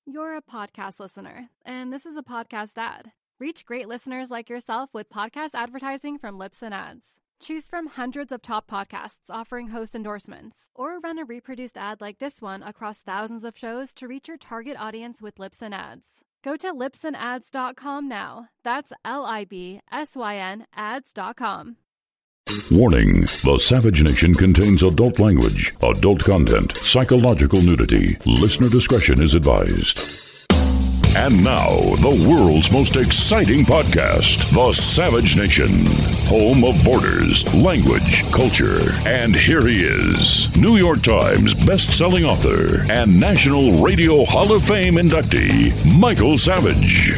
You're a podcast listener, and this is a podcast ad. Reach great listeners like yourself with podcast advertising from Libsyn Ads. Choose from hundreds of top podcasts offering host endorsements, or run a reproduced ad like this one across thousands of shows to reach your target audience with Libsyn Ads. Go to libsynads.com now. That's LIBSYN ads.com. Warning: the Savage Nation contains adult language, adult content, psychological nudity. Listener discretion is advised. And now, the world's most exciting podcast, The Savage Nation, home of borders, language, culture. And here he is, New York Times best-selling author and National Radio Hall of Fame inductee, Michael Savage.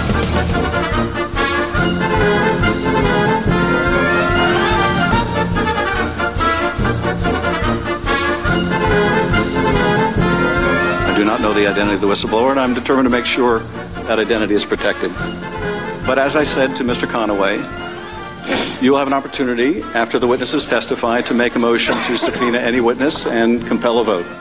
I do not know the identity of the whistleblower, and I'm determined to make sure that identity is protected. But as I said to Mr. Conaway, you will have an opportunity, after the witnesses testify, to make a motion to subpoena any witness and compel a vote.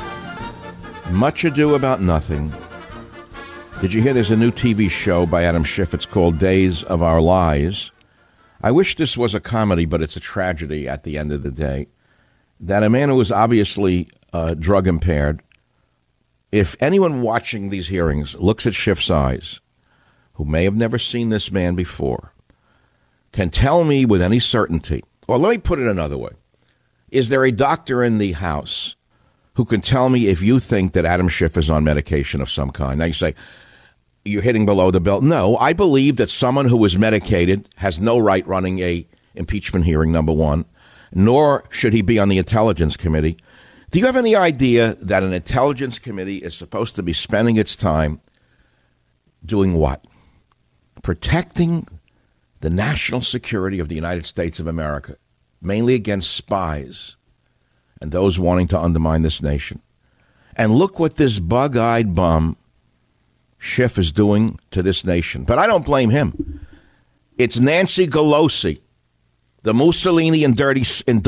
Much Ado About Nothing. Did you hear there's a new TV show by Adam Schiff? It's called Days of Our Lives. I wish this was a comedy, but it's a tragedy at the end of the day. That a man who was obviously drug impaired, if anyone watching these hearings looks at Schiff's eyes, who may have never seen this man before, can tell me with any certainty, or let me put it another way, is there a doctor in the house who can tell me if you think that Adam Schiff is on medication of some kind? Now you say, you're hitting below the belt. No, I believe that someone who is medicated has no right running a impeachment hearing, number one, nor should he be on the Intelligence Committee. Do you have any idea that an Intelligence Committee is supposed to be spending its time doing what? Protecting the national security of the United States of America, mainly against spies and those wanting to undermine this nation. And look what this bug-eyed bum Schiff is doing to this nation. But I don't blame him. It's Nancy Pelosi, the Mussolini in dirty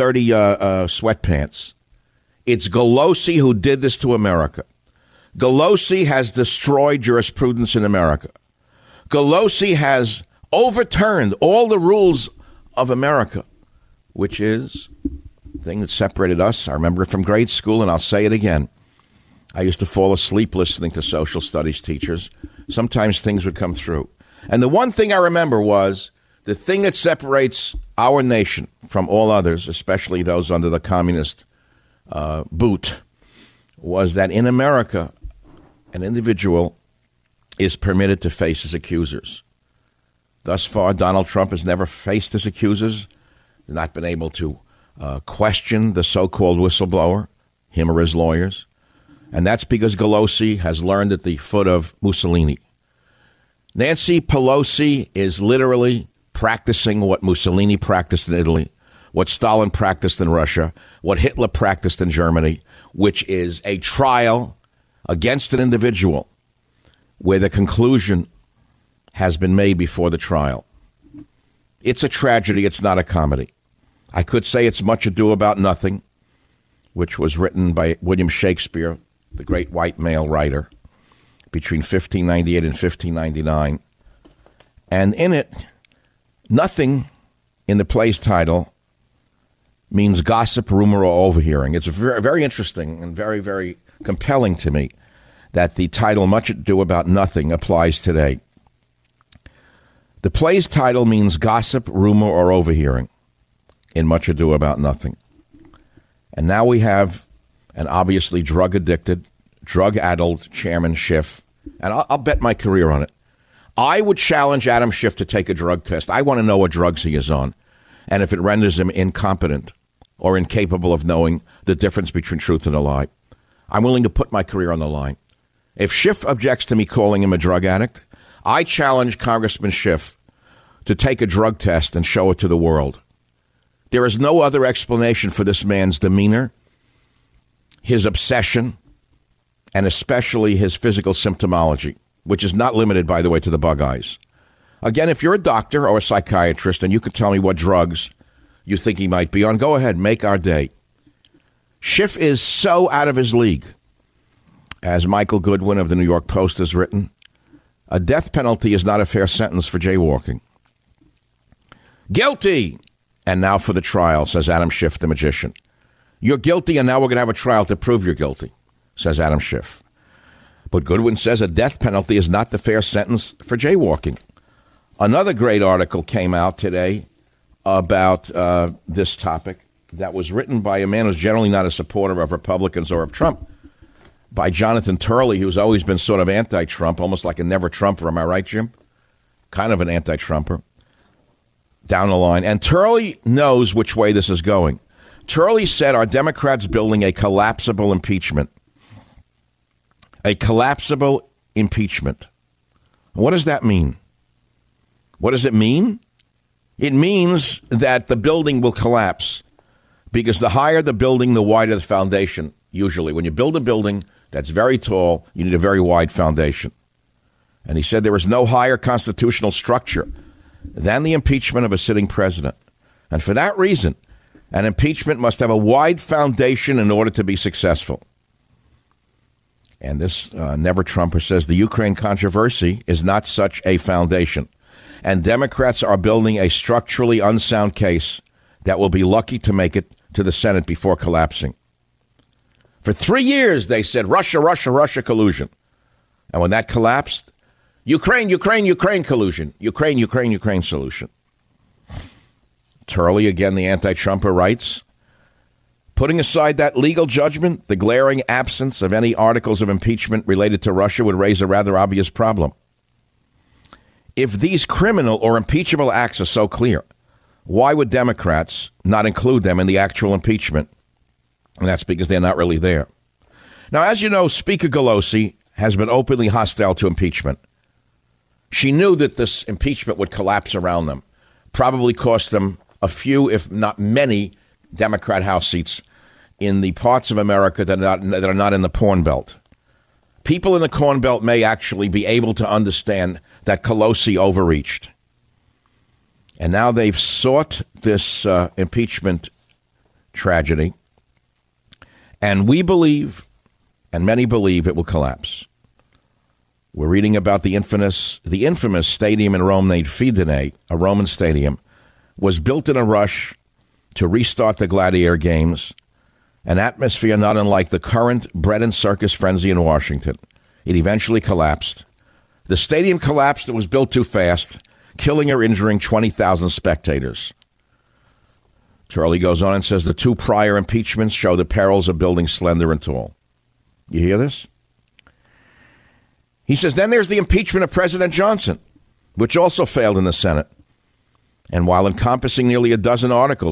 sweatpants. It's Pelosi who did this to America. Pelosi has destroyed jurisprudence in America. Pelosi has overturned all the rules of America, which is the thing that separated us. I remember it from grade school, and I'll say it again. I used to fall asleep listening to social studies teachers. Sometimes things would come through. And the one thing I remember was the thing that separates our nation from all others, especially those under the communist boot, was that in America, an individual is permitted to face his accusers. Thus far, Donald Trump has never faced his accusers, not been able to question the so-called whistleblower, him or his lawyers. And that's because Pelosi has learned at the foot of Mussolini. Nancy Pelosi is literally practicing what Mussolini practiced in Italy, what Stalin practiced in Russia, what Hitler practiced in Germany, which is a trial against an individual where the conclusion has been made before the trial. It's a tragedy. It's not a comedy. I could say it's Much Ado About Nothing, which was written by William Shakespeare, the great white male writer, between 1598 and 1599. And in it, nothing in the play's title means gossip, rumor, or overhearing. It's very, very interesting and very, very compelling to me that the title Much Ado About Nothing applies today. The play's title means gossip, rumor, or overhearing in Much Ado About Nothing. And now we have an obviously drug-addicted, drug-addled Chairman Schiff, and I'll bet my career on it. I would challenge Adam Schiff to take a drug test. I want to know what drugs he is on, and if it renders him incompetent or incapable of knowing the difference between truth and a lie. I'm willing to put my career on the line. If Schiff objects to me calling him a drug addict, I challenge Congressman Schiff to take a drug test and show it to the world. There is no other explanation for this man's demeanor, his obsession, and especially his physical symptomology, which is not limited, by the way, to the bug eyes. Again, if you're a doctor or a psychiatrist and you can tell me what drugs you think he might be on, go ahead, make our day. Schiff is so out of his league. as Michael Goodwin of the New York Post has written, a death penalty is not a fair sentence for jaywalking. Guilty! And now for the trial, says Adam Schiff, the magician. You're guilty, and now we're going to have a trial to prove you're guilty, says Adam Schiff. But Goodwin says a death penalty is not the fair sentence for jaywalking. Another great article came out today about this topic that was written by a man who's generally not a supporter of Republicans or of Trump, by Jonathan Turley, who's always been sort of anti-Trump, almost like a never-Trumper. Am I right, Jim? Kind of an anti-Trumper. Down the line. And Turley knows which way this is going. Turley said, are Democrats building a collapsible impeachment? A collapsible impeachment. What does that mean? What does it mean? It means that the building will collapse because the higher the building, the wider the foundation. Usually, when you build a building that's very tall, you need a very wide foundation. And he said there is no higher constitutional structure than the impeachment of a sitting president. And for that reason, an impeachment must have a wide foundation in order to be successful. And this never-Trumper says the Ukraine controversy is not such a foundation. And Democrats are building a structurally unsound case that will be lucky to make it to the Senate before collapsing. For 3 years, they said Russia, Russia, Russia collusion. And when that collapsed, Ukraine, Ukraine, Ukraine collusion. Ukraine, Ukraine, Ukraine solution. Turley, again, the anti-Trumper, writes, putting aside that legal judgment, the glaring absence of any articles of impeachment related to Russia would raise a rather obvious problem. If these criminal or impeachable acts are so clear, why would Democrats not include them in the actual impeachment? And that's because they're not really there. Now, as you know, Speaker Pelosi has been openly hostile to impeachment. She knew that this impeachment would collapse around them, probably cost them a few, if not many, Democrat House seats in the parts of America that are not in the Corn Belt. People in the Corn Belt may actually be able to understand that Pelosi overreached. And now they've sought this impeachment tragedy. And we believe, and many believe, it will collapse. We're reading about the infamous stadium in Rome named Fidense, a Roman stadium, was built in a rush to restart the gladiator games, an atmosphere not unlike the current bread and circus frenzy in Washington. It eventually collapsed. The stadium collapsed. It was built too fast, killing or injuring 20,000 spectators. Turley goes on and says the two prior impeachments show the perils of building slender and tall. You hear this? He says, then there's the impeachment of President Johnson, which also failed in the Senate. And while encompassing nearly a dozen articles,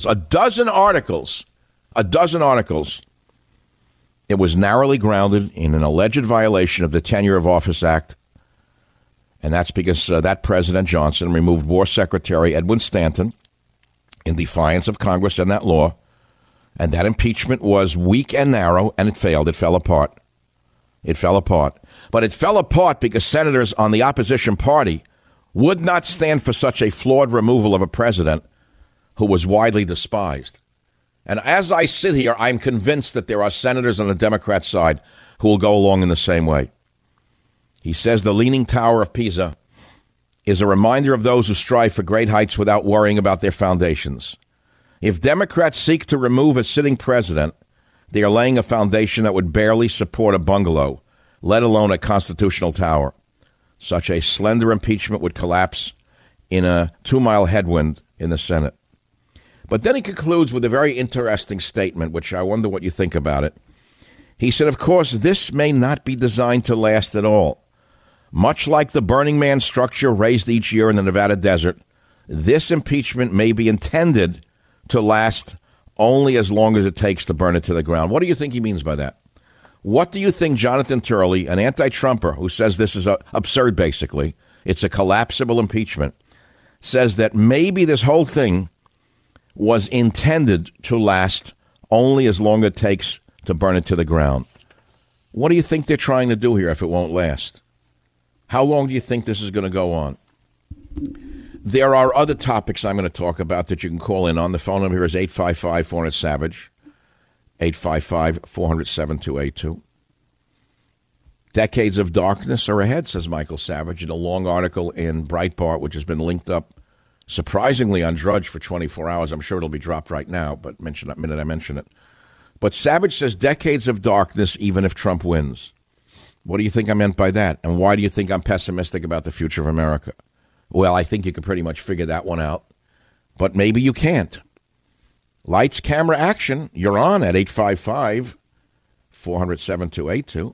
it was narrowly grounded in an alleged violation of the Tenure of Office Act. And that's because that President Johnson removed War Secretary Edwin Stanton in defiance of Congress and that law. And that impeachment was weak and narrow, and it failed. It fell apart. But it fell apart because senators on the opposition party would not stand for such a flawed removal of a president who was widely despised. And as I sit here, I'm convinced that there are senators on the Democrat side who will go along in the same way. He says the Leaning Tower of Pisa is a reminder of those who strive for great heights without worrying about their foundations. If Democrats seek to remove a sitting president, they are laying a foundation that would barely support a bungalow, let alone a constitutional tower. Such a slender impeachment would collapse in a 2-mile headwind in the Senate. But then he concludes with a very interesting statement, which I wonder what you think about it. He said, of course, this may not be designed to last at all. Much like the Burning Man structure raised each year in the Nevada desert, this impeachment may be intended to last only as long as it takes to burn it to the ground. What do you think he means by that? What do you think Jonathan Turley, an anti-Trumper who says this is absurd, basically, it's a collapsible impeachment, says that maybe this whole thing was intended to last only as long as it takes to burn it to the ground? What do you think they're trying to do here if it won't last? How long do you think this is going to go on? There are other topics I'm going to talk about that you can call in on. The phone number here is 855-400-SAVAGE, 855-400-7282. Decades of darkness are ahead, says Michael Savage in a long article in Breitbart, which has been linked up surprisingly on Drudge for 24 hours. I'm sure it'll be dropped right now, but mention that minute I mention it. But Savage says decades of darkness even if Trump wins. What do you think I meant by that? And why do you think I'm pessimistic about the future of America? Well, I think you can pretty much figure that one out. But maybe you can't. Lights, camera, action. You're on at 855-400-7282.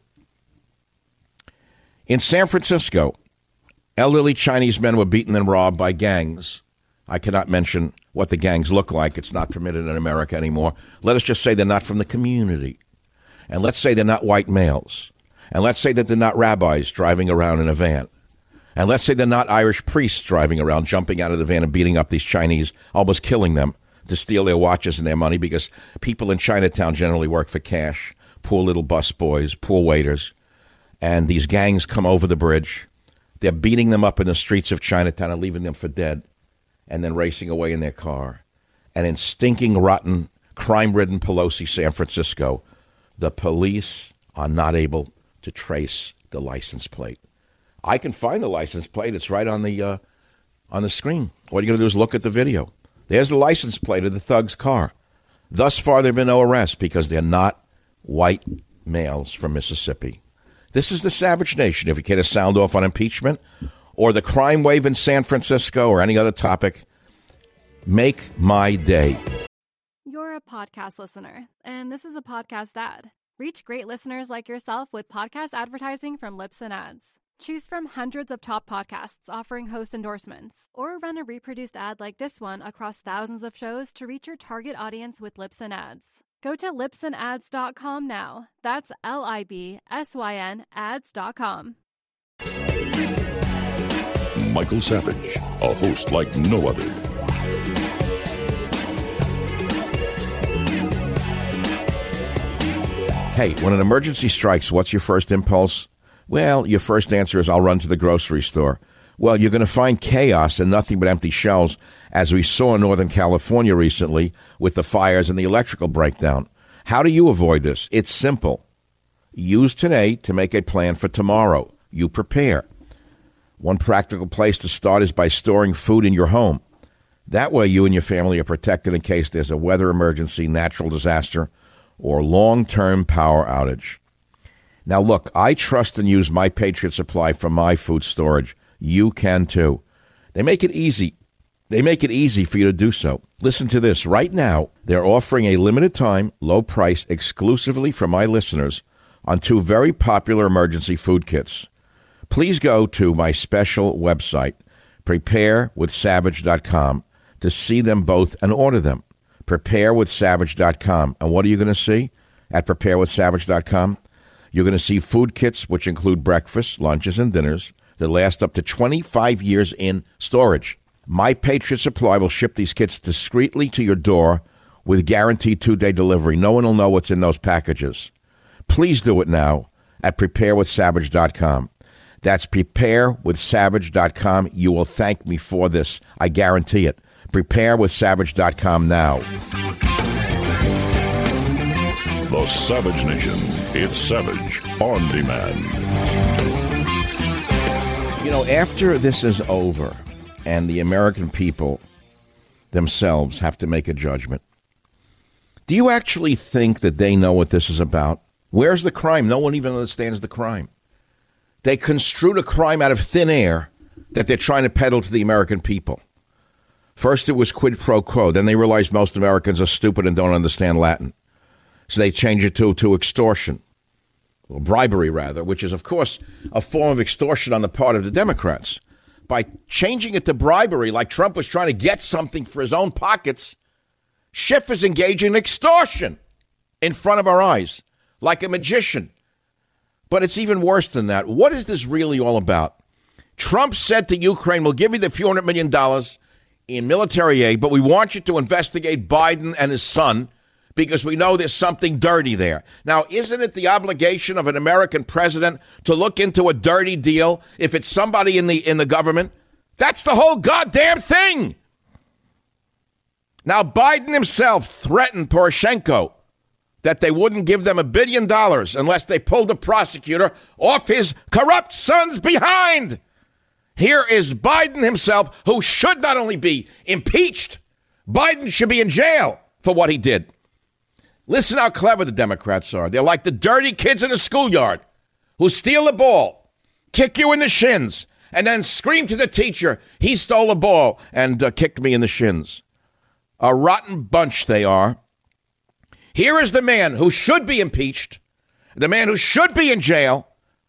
In San Francisco, elderly Chinese men were beaten and robbed by gangs. I cannot mention what the gangs look like. It's not permitted in America anymore. Let us just say they're not from the community. And let's say they're not white males. And let's say that they're not rabbis driving around in a van. And let's say they're not Irish priests driving around, jumping out of the van and beating up these Chinese, almost killing them to steal their watches and their money, because people in Chinatown generally work for cash. Poor little bus boys, poor waiters. And these gangs come over the bridge. They're beating them up in the streets of Chinatown and leaving them for dead, and then racing away in their car. And in stinking, rotten, crime-ridden Pelosi, San Francisco, the police are not able to trace the license plate. I can find the license plate. It's right on the screen. All you got to do is look at the video. There's the license plate of the thug's car. Thus far, there have been no arrests because they're not white males from Mississippi. This is the Savage Nation. If you care to sound off on impeachment or the crime wave in San Francisco or any other topic, make my day. You're a podcast listener, and this is a podcast ad. Reach great listeners like yourself with podcast advertising from Libsyn Ads. Choose from hundreds of top podcasts offering host endorsements, or run a reproduced ad like this one across thousands of shows to reach your target audience with Libsyn Ads. Go to libsynads.com now. That's LIBSYN ads.com. Michael Savage, a host like no other. Hey, when an emergency strikes, what's your first impulse? Well, your first answer is, I'll run to the grocery store. Well, you're going to find chaos and nothing but empty shelves, as we saw in Northern California recently with the fires and the electrical breakdown. How do you avoid this? It's simple. Use today to make a plan for tomorrow. You prepare. One practical place to start is by storing food in your home. That way you and your family are protected in case there's a weather emergency, natural disaster, or long-term power outage. Now, look, I trust and use My Patriot Supply for my food storage. You can, too. They make it easy. They make it easy for you to do so. Listen to this. Right now, they're offering a limited-time, low price exclusively for my listeners on 2 very popular emergency food kits. Please go to my special website, preparewithsavage.com, to see them both and order them. Preparewithsavage.com. And what are you going to see at preparewithsavage.com? You're going to see food kits, which include breakfasts, lunches, and dinners that last up to 25 years in storage. My Patriot Supply will ship these kits discreetly to your door with guaranteed 2-day delivery. No one will know what's in those packages. Please do it now at preparewithsavage.com. That's preparewithsavage.com. You will thank me for this. I guarantee it. Preparewithsavage.com now. The Savage Nation. It's Savage on Demand. You know, after this is over and the American people themselves have to make a judgment, do you actually think that they know what this is about? Where's the crime? No one even understands the crime. They construed a crime out of thin air that they're trying to peddle to the American people. First, it was quid pro quo. Then they realized most Americans are stupid and don't understand Latin. So they changed it to extortion, or bribery, rather, which is, of course, a form of extortion on the part of the Democrats. By changing it to bribery, like Trump was trying to get something for his own pockets, Schiff is engaging in extortion in front of our eyes, like a magician. But it's even worse than that. What is this really all about? Trump said to Ukraine, we'll give you the few $100 million in military aid, but we want you to investigate Biden and his son because we know there's something dirty there. Now, isn't it the obligation of an American president to look into a dirty deal if it's somebody in the government? That's the whole goddamn thing. Now, Biden himself threatened Poroshenko that they wouldn't give them $1 billion unless they pulled the prosecutor off his corrupt son's behind. Here is Biden himself, who should not only be impeached, Biden should be in jail for what he did. Listen how clever the Democrats are. They're like the dirty kids in a schoolyard who steal a ball, kick you in the shins, and then scream to the teacher, he stole a ball and kicked me in the shins. A rotten bunch they are. Here is the man who should be impeached, the man who should be in jail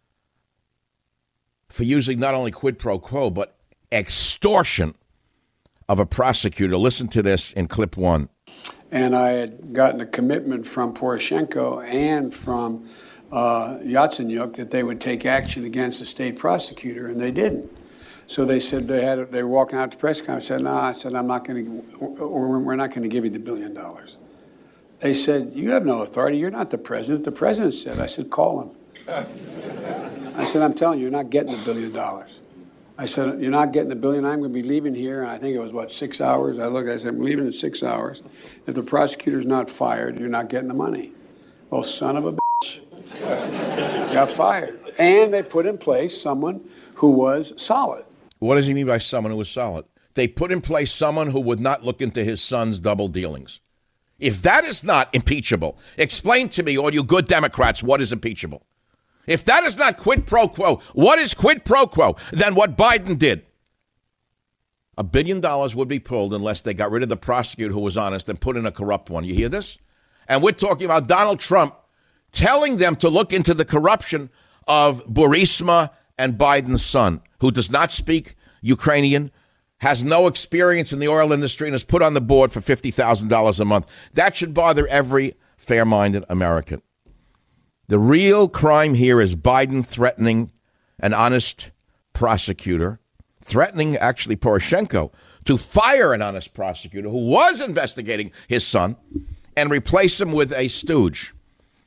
for using not only quid pro quo, but extortion of a prosecutor. Listen to this in clip 1. And I had gotten a commitment from Poroshenko and from Yatsenyuk that they would take action against the state prosecutor, and they didn't. So they said they were walking out to press conference. I said, no, I said, we're not going to give you the $1 billion. They said, you have no authority. You're not the president. The president said. I said, call him. I said, I'm telling you, you're not getting the $1 billion. I said, you're not getting the $1 billion. I'm going to be leaving here. And I think it was, 6 hours? I looked, I said, I'm leaving in 6 hours. If the prosecutor's not fired, you're not getting the money. Well, son of a bitch. Got fired. And they put in place someone who was solid. What does he mean by someone who was solid? They put in place someone who would not look into his son's double dealings. If that is not impeachable, explain to me, all you good Democrats, what is impeachable? If that is not quid pro quo, what is quid pro quo than what Biden did? $1 billion would be pulled unless they got rid of the prosecutor who was honest and put in a corrupt one. You hear this? And we're talking about Donald Trump telling them to look into the corruption of Burisma and Biden's son, who does not speak Ukrainian, has no experience in the oil industry, and is put on the board for $50,000 a month. That should bother every fair-minded American. The real crime here is Biden threatening an honest prosecutor, threatening actually Poroshenko to fire an honest prosecutor who was investigating his son and replace him with a stooge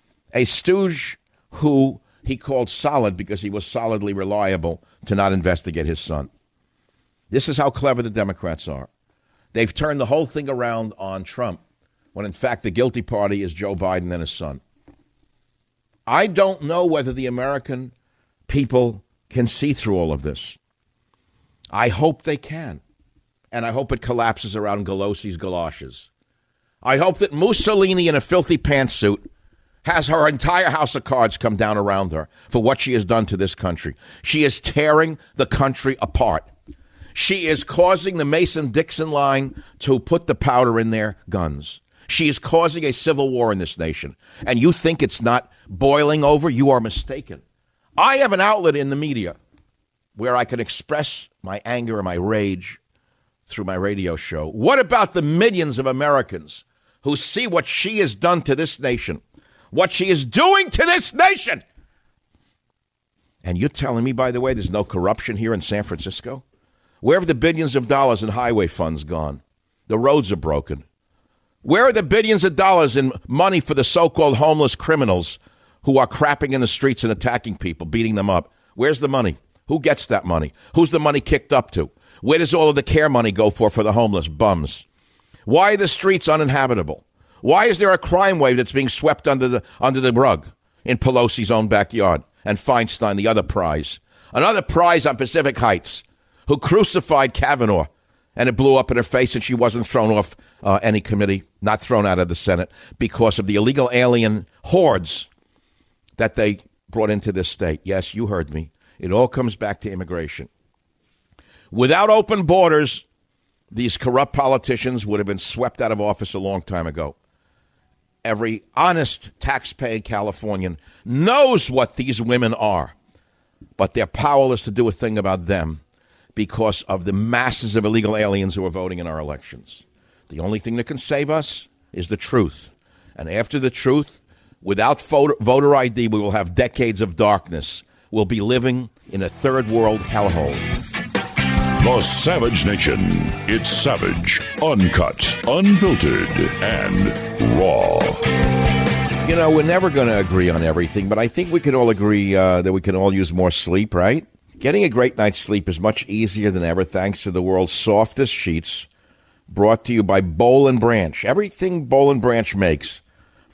who he called solid because he was solidly reliable to not investigate his son. This is how clever the Democrats are. They've turned the whole thing around on Trump when, in fact, the guilty party is Joe Biden and his son. I don't know whether the American people can see through all of this. I hope they can. And I hope it collapses around Pelosi's galoshes. I hope that Mussolini in a filthy pantsuit has her entire house of cards come down around her for what she has done to this country. She is tearing the country apart. She is causing the Mason-Dixon line to put the powder in their guns. She is causing a civil war in this nation. And you think it's not boiling over? You are mistaken. I have an outlet in the media where I can express my anger and my rage through my radio show. What about the millions of Americans who see what she has done to this nation? What she is doing to this nation? And you're telling me, by the way, there's no corruption here in San Francisco? Where have the billions of dollars in highway funds gone? The roads are broken. Where are the billions of dollars in money for the so-called homeless criminals who are crapping in the streets and attacking people, beating them up? Where's the money? Who gets that money? Who's the money kicked up to? Where does all of the care money go for the homeless bums? Why are the streets uninhabitable? Why is there a crime wave that's being swept under the rug in Pelosi's own backyard? And Feinstein, the other prize. Another prize on Pacific Heights, who crucified Kavanaugh, and it blew up in her face, and she wasn't thrown off any committee, not thrown out of the Senate, because of the illegal alien hordes that they brought into this state. Yes, you heard me. It all comes back to immigration. Without open borders, these corrupt politicians would have been swept out of office a long time ago. Every honest taxpaying Californian knows what these women are, but they're powerless to do a thing about them because of the masses of illegal aliens who are voting in our elections. The only thing that can save us is the truth. And after the truth, without voter ID, we will have decades of darkness. We'll be living in a third world hellhole. The Savage Nation. It's savage, uncut, unfiltered, and raw. You know, we're never going to agree on everything, but I think we can all agree that we can all use more sleep, right? Getting a great night's sleep is much easier than ever thanks to the world's softest sheets, brought to you by Boll & Branch. Everything Boll & Branch makes,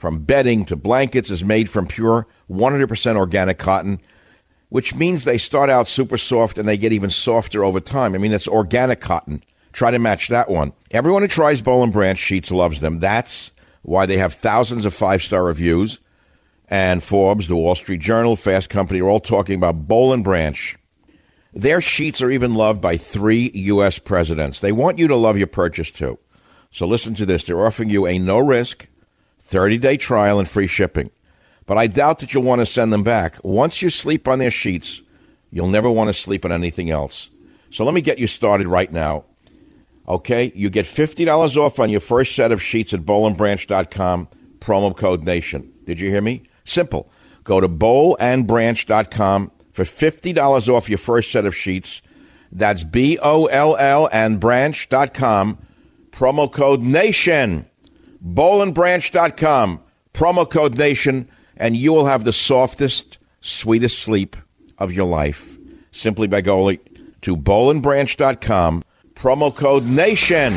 from bedding to blankets, is made from pure 100% organic cotton, which means they start out super soft and they get even softer over time. I mean, it's organic cotton. Try to match that one. Everyone who tries Boll & Branch sheets loves them. That's why they have thousands of 5-star reviews. And Forbes, the Wall Street Journal, Fast Company are all talking about Boll & Branch. Their sheets are even loved by 3 U.S. presidents. They want you to love your purchase, too. So listen to this. They're offering you a no-risk, 30-day trial and free shipping. But I doubt that you'll want to send them back. Once you sleep on their sheets, you'll never want to sleep on anything else. So let me get you started right now. Okay? You get $50 off on your first set of sheets at bollandbranch.com, promo code NATION. Did you hear me? Simple. Go to bollandbranch.com for $50 off your first set of sheets. That's BOLL and branch.com, promo code NATION. bollandbranch.com, promo code NATION, and you will have the softest, sweetest sleep of your life simply by going to bollandbranch.com, promo code NATION.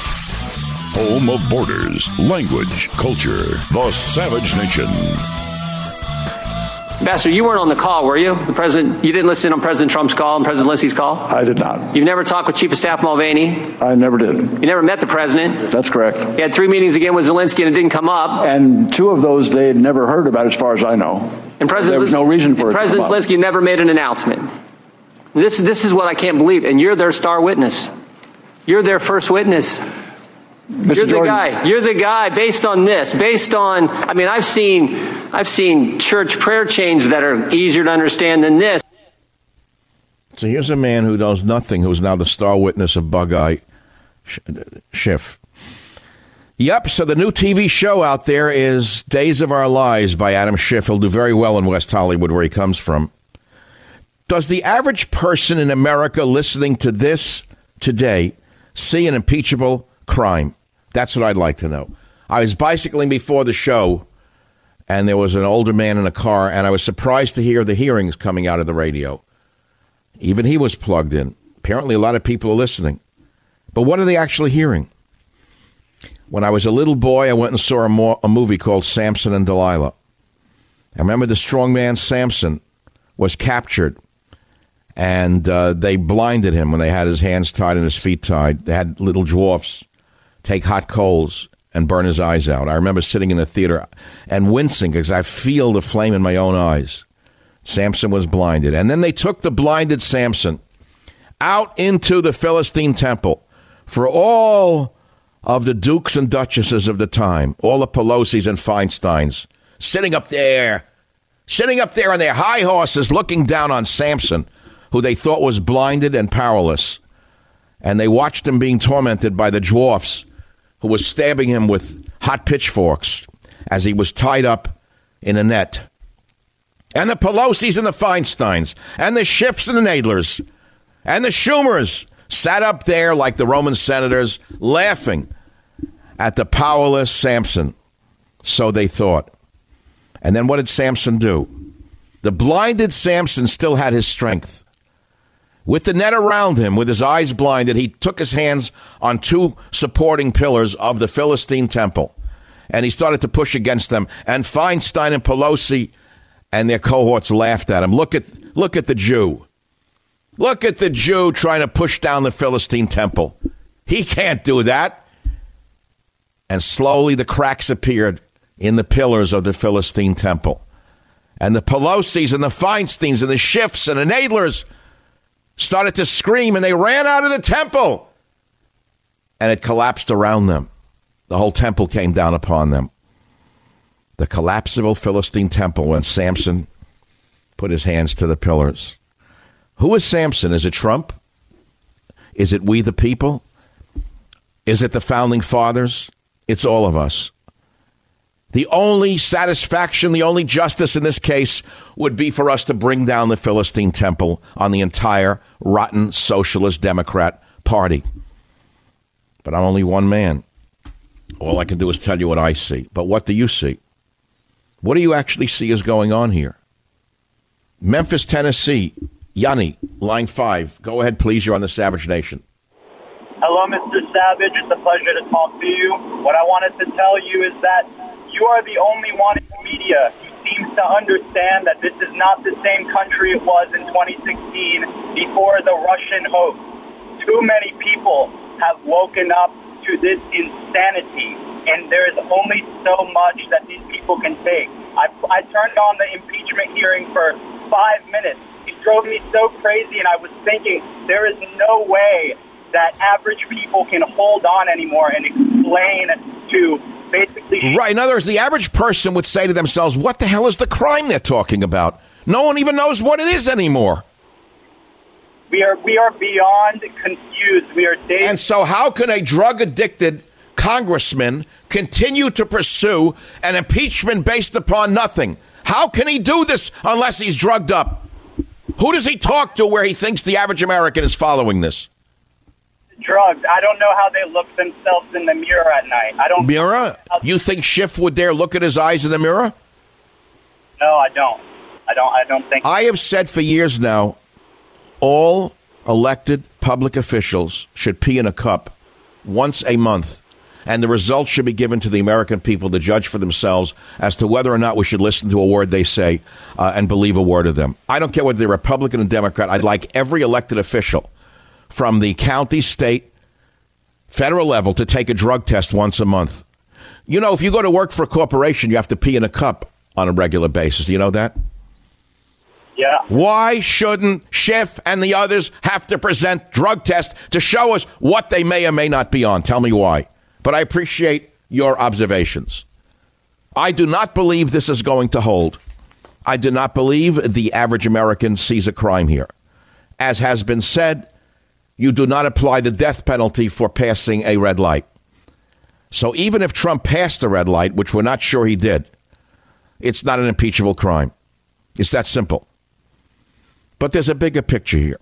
Home of borders, language, culture, the Savage Nation. Ambassador, you weren't on the call, were you? The president, you didn't listen on President Trump's call and President Zelensky's call? I did not. You've never talked with Chief of Staff Mulvaney? I never did. You never met the president? That's correct. You had 3 meetings again with Zelensky and it didn't come up. And 2 of those they had never heard about, as far as I know. And there was no reason for it. President Zelensky never made an announcement. This is what I can't believe. And you're their star witness. You're their first witness. Mr. You're Jordan, the guy. You're the guy based on this. Based on, I mean, I've seen church prayer chains that are easier to understand than this. So here's a man who knows nothing, who's now the star witness of Bug-Eye Schiff. Yep, so the new TV show out there is Days of Our Lives by Adam Schiff. He'll do very well in West Hollywood, where he comes from. Does the average person in America listening to this today see an impeachable crime? That's what I'd like to know. I was bicycling before the show, and there was an older man in a car, and I was surprised to hear the hearings coming out of the radio. Even he was plugged in. Apparently, a lot of people are listening. But what are they actually hearing? When I was a little boy, I went and saw a movie called Samson and Delilah. I remember the strong man Samson was captured, and they blinded him when they had his hands tied and his feet tied. They had little dwarfs take hot coals and burn his eyes out. I remember sitting in the theater and wincing because I feel the flame in my own eyes. Samson was blinded. And then they took the blinded Samson out into the Philistine temple for all of the dukes and duchesses of the time, all the Pelosi's and Feinsteins, sitting up there on their high horses, looking down on Samson, who they thought was blinded and powerless. And they watched him being tormented by the dwarfs who was stabbing him with hot pitchforks as he was tied up in a net. And the Pelosi's and the Feinsteins and the Schiffs and the Nadlers and the Schumers sat up there like the Roman senators, laughing at the powerless Samson. So they thought. And then what did Samson do? The blinded Samson still had his strength. With the net around him, with his eyes blinded, he took his hands on 2 supporting pillars of the Philistine temple, and he started to push against them. And Feinstein and Pelosi and their cohorts laughed at him. Look at the Jew. Look at the Jew trying to push down the Philistine temple. He can't do that. And slowly the cracks appeared in the pillars of the Philistine temple. And the Pelosi's and the Feinsteins and the Schiffs and the Nadlers started to scream, and they ran out of the temple. And it collapsed around them. The whole temple came down upon them. The collapsible Philistine temple when Samson put his hands to the pillars. Who is Samson? Is it Trump? Is it we the people? Is it the founding fathers? It's all of us. The only satisfaction, the only justice in this case would be for us to bring down the Philistine temple on the entire rotten socialist Democrat party. But I'm only one man. All I can do is tell you what I see. But what do you see? What do you actually see is going on here? Memphis, Tennessee. Yanni, line 5. Go ahead, please. You're on the Savage Nation. Hello, Mr. Savage. It's a pleasure to talk to you. What I wanted to tell you is that you you are the only one in the media who seems to understand that this is not the same country it was in 2016 before the Russian hoax. Too many people have woken up to this insanity, and there is only so much that these people can take. I turned on the impeachment hearing for 5 minutes. It drove me so crazy, and I was thinking there is no way that average people can hold on anymore and explain to basically... Right. In other words, the average person would say to themselves, what the hell is the crime they're talking about? No one even knows what it is anymore. We are beyond confused. And so how can a drug-addicted congressman continue to pursue an impeachment based upon nothing? How can he do this unless he's drugged up? Who does he talk to where he thinks the average American is following this? Drugs. I don't know how they look themselves in the mirror at night. Mirror? You think Schiff would dare look at his eyes in the mirror? No, I don't. I don't think. I have said for years now, all elected public officials should pee in a cup once a month, and the results should be given to the American people to judge for themselves as to whether or not we should listen to a word they say and believe a word of them. I don't care whether they're Republican or Democrat. I'd like every elected official from the county, state, federal level to take a drug test once a month. You know, if you go to work for a corporation, you have to pee in a cup on a regular basis. Do you know that? Yeah. Why shouldn't Schiff and the others have to present drug tests to show us what they may or may not be on? Tell me why. But I appreciate your observations. I do not believe this is going to hold. I do not believe the average American sees a crime here. As has been said, you do not apply the death penalty for passing a red light. So even if Trump passed a red light, which we're not sure he did, it's not an impeachable crime. It's that simple. But there's a bigger picture here.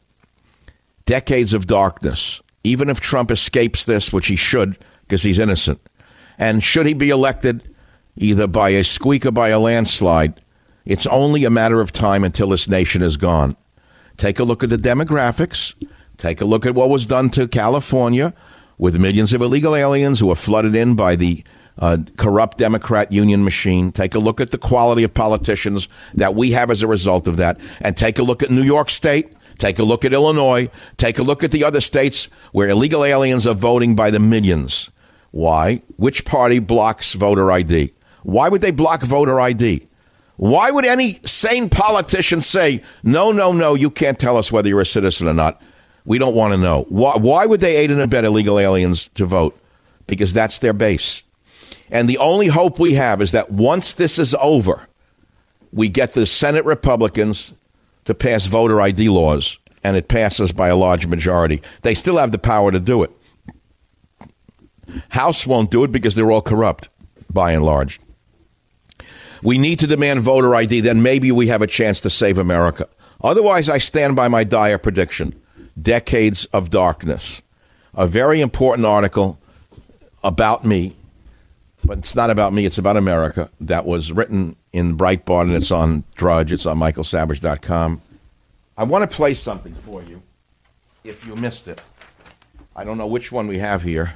Decades of darkness. Even if Trump escapes this, which he should, because he's innocent, and should he be elected either by a squeak or by a landslide, it's only a matter of time until this nation is gone. Take a look at the demographics. Take a look at what was done to California with millions of illegal aliens who were flooded in by the corrupt Democrat union machine. Take a look at the quality of politicians that we have as a result of that. And take a look at New York State. Take a look at Illinois. Take a look at the other states where illegal aliens are voting by the millions. Why? Which party blocks voter ID? Why would they block voter ID? Why would any sane politician say, no, you can't tell us whether you're a citizen or not? We don't want to know. Why would they aid and abet illegal aliens to vote? Because that's their base. And the only hope we have is that once this is over, we get the Senate Republicans to pass voter ID laws, and it passes by a large majority. They still have the power to do it. House won't do it because they're all corrupt, by and large. We need to demand voter ID, then maybe we have a chance to save America. Otherwise, I stand by my dire prediction. Decades of darkness. A very important article about me, but it's not about me, it's about America, that was written in Breitbart, and it's on Drudge, it's on michaelsavage.com. I want to play something for you, if you missed it. I don't know which one we have here.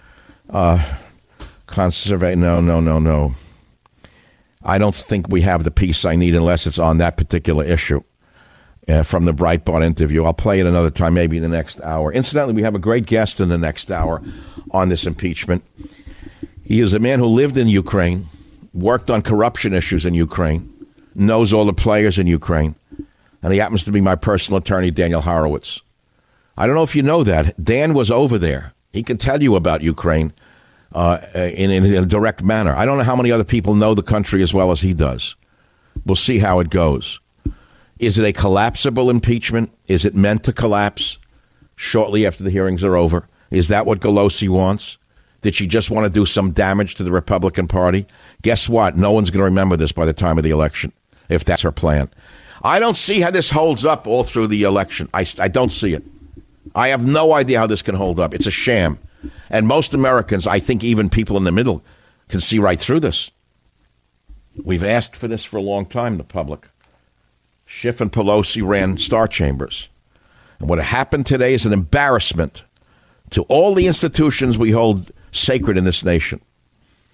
Conservate, no. I don't think we have the piece I need unless it's on that particular issue. From the Breitbart interview. I'll play it another time, maybe in the next hour. Incidentally, we have a great guest in the next hour on this impeachment. He is a man who lived in Ukraine, worked on corruption issues in Ukraine, knows all the players in Ukraine, and he happens to be my personal attorney, Daniel Horowitz. I don't know if you know that. Dan was over there. He can tell you about Ukraine in a direct manner. I don't know how many other people know the country as well as he does. We'll see how it goes. Is it a collapsible impeachment? Is it meant to collapse shortly after the hearings are over? Is that what Pelosi wants? Did she just want to do some damage to the Republican Party? Guess what? No one's going to remember this by the time of the election, if that's her plan. I don't see how this holds up all through the election. I don't see it. I have no idea how this can hold up. It's a sham. And most Americans, I think even people in the middle, can see right through this. We've asked for this for a long time, the public. Schiff and Pelosi ran Star Chambers. And what happened today is an embarrassment to all the institutions we hold sacred in this nation.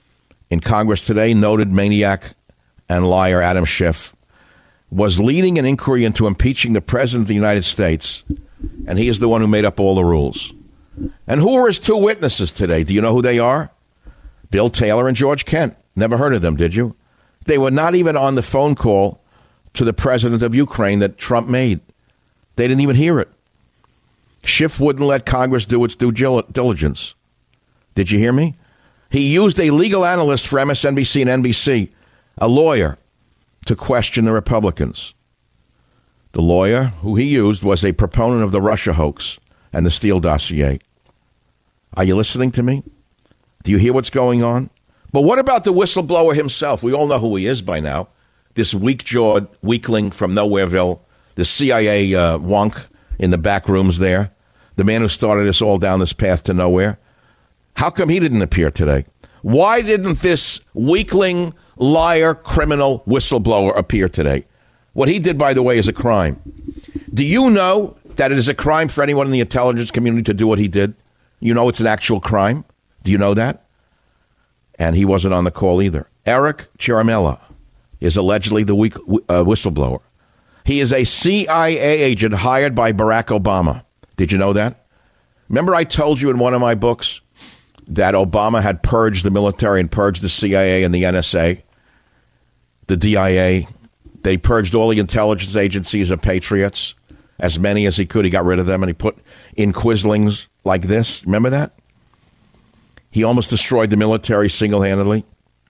in Congress today, noted maniac and liar Adam Schiff, was leading an inquiry into impeaching the President of the United States, and he is the one who made up all the rules. And who are his two witnesses today? Do you know who they are? Bill Taylor and George Kent. Never heard of them, did you? They were not even on the phone call to the president of Ukraine that Trump made. They didn't even hear it. Schiff wouldn't let Congress do its due diligence. Did you hear me? He used a legal analyst for MSNBC and NBC, a lawyer, to question the Republicans. The lawyer who he used was a proponent of the Russia hoax and the Steele dossier. Are you listening to me? Do you hear what's going on? But what about the whistleblower himself? We all know who he is by now. This weak-jawed weakling from Nowhereville, the CIA wonk in the back rooms there, the man who started us all down this path to nowhere. How come he didn't appear today? Why didn't this weakling, liar, criminal whistleblower appear today? What he did, by the way, is a crime. Do you know that it is a crime for anyone in the intelligence community to do what he did? You know it's an actual crime? Do you know that? And he wasn't on the call either. Eric Ciaramella is allegedly the whistleblower. He is a CIA agent hired by Barack Obama. Did you know that? Remember I told you in one of my books that Obama had purged the military and purged the CIA and the NSA, the DIA. They purged all the intelligence agencies of patriots, as many as he could. He got rid of them, and he put in quislings like this. Remember that? He almost destroyed the military single-handedly.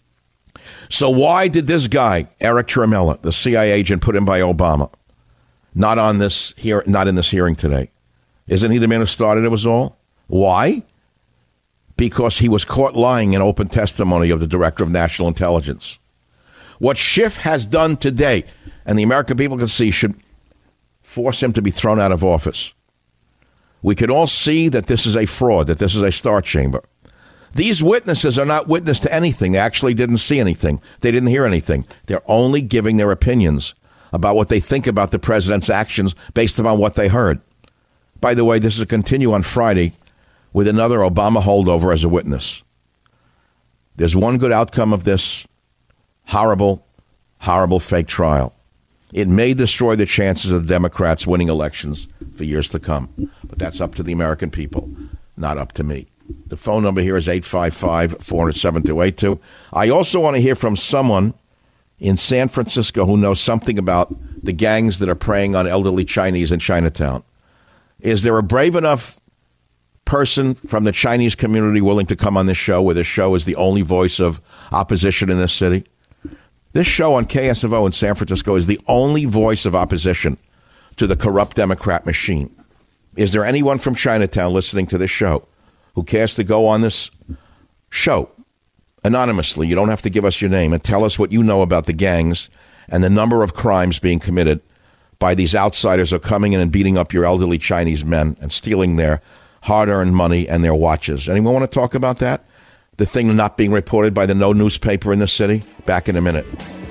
So why did this guy, Eric Ciaramella, the CIA agent put in by Obama, not in this hearing today? Isn't he the man who started it was all? Why? Because he was caught lying in open testimony of the Director of National Intelligence. What Schiff has done today, and the American people can see, should force him to be thrown out of office. We can all see that this is a fraud, that this is a star chamber. These witnesses are not witness to anything. They actually didn't see anything. They didn't hear anything. They're only giving their opinions about what they think about the president's actions based upon what they heard. By the way, this is a continue on Friday with another Obama holdover as a witness. There's one good outcome of this horrible, horrible fake trial. It may destroy the chances of the Democrats winning elections for years to come. But that's up to the American people, not up to me. The phone number here is 855-400-7282. I also want to hear from someone in San Francisco who knows something about the gangs that are preying on elderly Chinese in Chinatown. Is there a brave enough person from the Chinese community willing to come on this show, where this show is the only voice of opposition in this city? This show on KSFO in San Francisco is the only voice of opposition to the corrupt Democrat machine. Is there anyone from Chinatown listening to this show who cares to go on this show anonymously? You don't have to give us your name, and tell us what you know about the gangs and the number of crimes being committed by these outsiders who are coming in and beating up your elderly Chinese men and stealing their hard-earned money and their watches. Anyone want to talk about that? The thing not being reported by the no newspaper in the city? Back in a minute.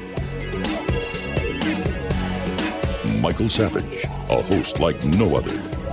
Michael Savage, a host like no other.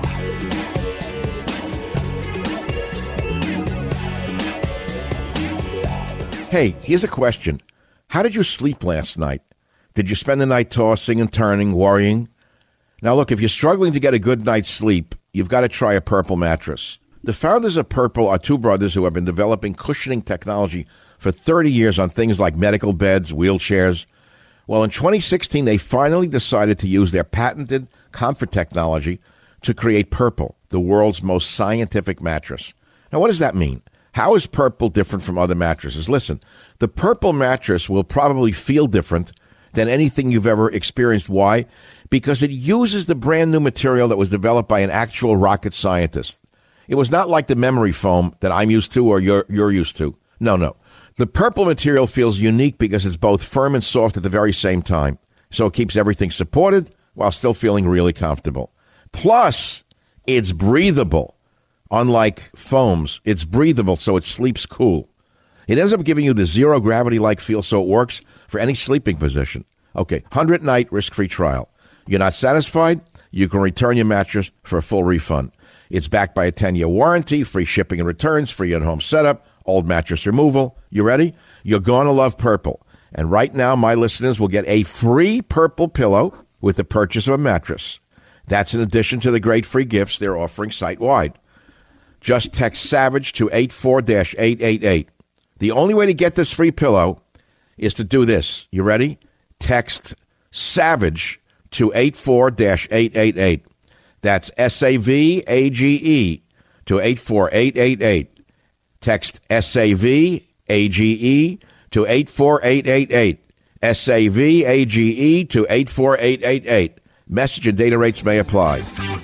Hey, here's a question. How did you sleep last night? Did you spend the night tossing and turning, worrying? Now, look, if you're struggling to get a good night's sleep, you've got to try a Purple mattress. The founders of Purple are two brothers who have been developing cushioning technology for 30 years on things like medical beds, wheelchairs. Well, in 2016, they finally decided to use their patented comfort technology to create Purple, the world's most scientific mattress. Now, what does that mean? How is Purple different from other mattresses? Listen, the Purple mattress will probably feel different than anything you've ever experienced. Why? Because it uses the brand new material that was developed by an actual rocket scientist. It was not like the memory foam that I'm used to or you're used to. No. The Purple material feels unique because it's both firm and soft at the very same time. So it keeps everything supported while still feeling really comfortable. Plus, it's breathable. Unlike foams, it's breathable, so it sleeps cool. It ends up giving you the zero gravity-like feel, so it works for any sleeping position. Okay, 100-night risk-free trial. You're not satisfied? You can return your mattress for a full refund. It's backed by a 10-year warranty, free shipping and returns, free in-home setup, old mattress removal. You ready? You're going to love purple. And right now, my listeners will get a free purple pillow with the purchase of a mattress. That's in addition to the great free gifts they're offering site-wide. Just text SAVAGE to 84-888. The only way to get this free pillow is to do this. You ready? Text SAVAGE to 84-888. That's SAVAGE to 84888. Text SAVAGE to 84888. SAVAGE to 84888. Message and data rates may apply.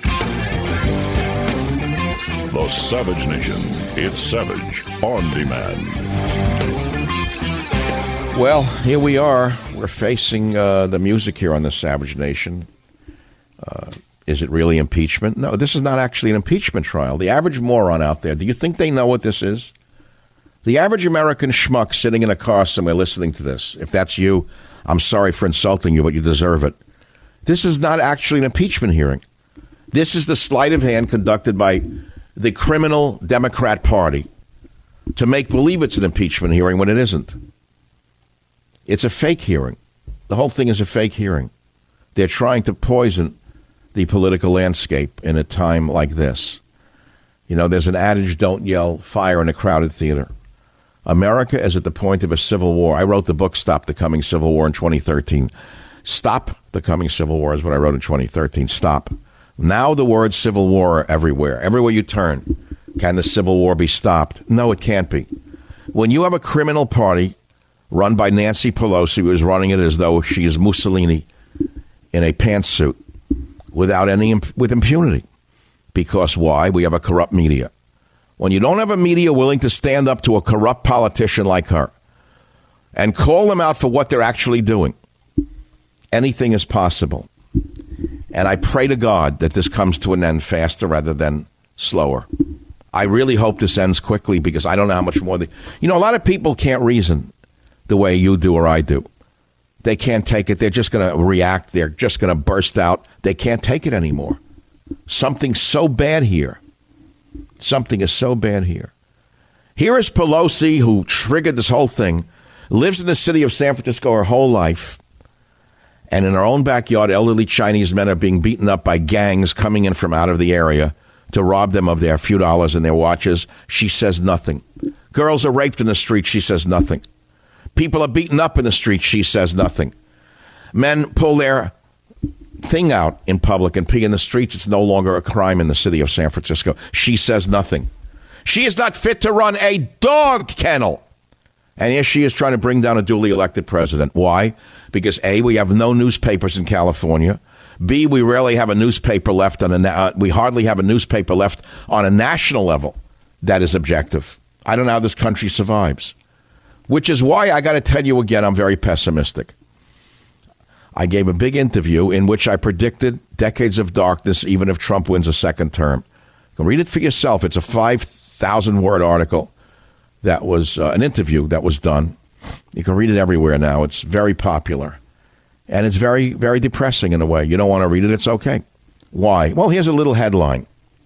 The Savage Nation. It's Savage on Demand. Well, here we are. We're facing the music here on the Savage Nation. Is it really impeachment? No, this is not actually an impeachment trial. The average moron out there, do you think they know what this is? The average American schmuck sitting in a car somewhere listening to this, if that's you, I'm sorry for insulting you, but you deserve it. This is not actually an impeachment hearing. This is the sleight of hand conducted by the criminal Democrat Party to make believe it's an impeachment hearing when it isn't. It's a fake hearing. The whole thing is a fake hearing. They're trying to poison the political landscape in a time like this. You know, there's an adage, don't yell fire in a crowded theater. America is at the point of a civil war. I wrote the book, Stop the Coming Civil War, in 2013. Stop the Coming Civil War is what I wrote in 2013. Stop. Now the word civil war are everywhere. Everywhere you turn. Can the civil war be stopped? No, it can't be. When you have a criminal party run by Nancy Pelosi, who is running it as though she is Mussolini in a pantsuit, with impunity. Because why? We have a corrupt media. When you don't have a media willing to stand up to a corrupt politician like her and call them out for what they're actually doing, anything is possible. And I pray to God that this comes to an end faster rather than slower. I really hope this ends quickly because I don't know how much more. A lot of people can't reason the way you do or I do. They can't take it. They're just going to react. They're just going to burst out. They can't take it anymore. Something's so bad here. Something is so bad here. Here is Pelosi, who triggered this whole thing, lives in the city of San Francisco her whole life, and in her own backyard, elderly Chinese men are being beaten up by gangs coming in from out of the area to rob them of their few dollars and their watches. She says nothing. Girls are raped in the street. She says nothing. People are beaten up in the street. She says nothing. Men pull their thing out in public and pee in the streets. It's no longer a crime in the city of San Francisco. She says nothing. She is not fit to run a dog kennel. And here she is trying to bring down a duly elected president. Why? Because A, we have no newspapers in California. B, we rarely have a newspaper left we hardly have a newspaper left on a national level that is objective. I don't know how this country survives. Which is why I got to tell you again, I'm very pessimistic. I gave a big interview in which I predicted decades of darkness even if Trump wins a second term. You can read it for yourself. It's a 5,000-word article that was an interview that was done. You can read it everywhere now. It's very popular. And it's very, very depressing in a way. You don't want to read it. It's okay. Why? Well, here's a little headline.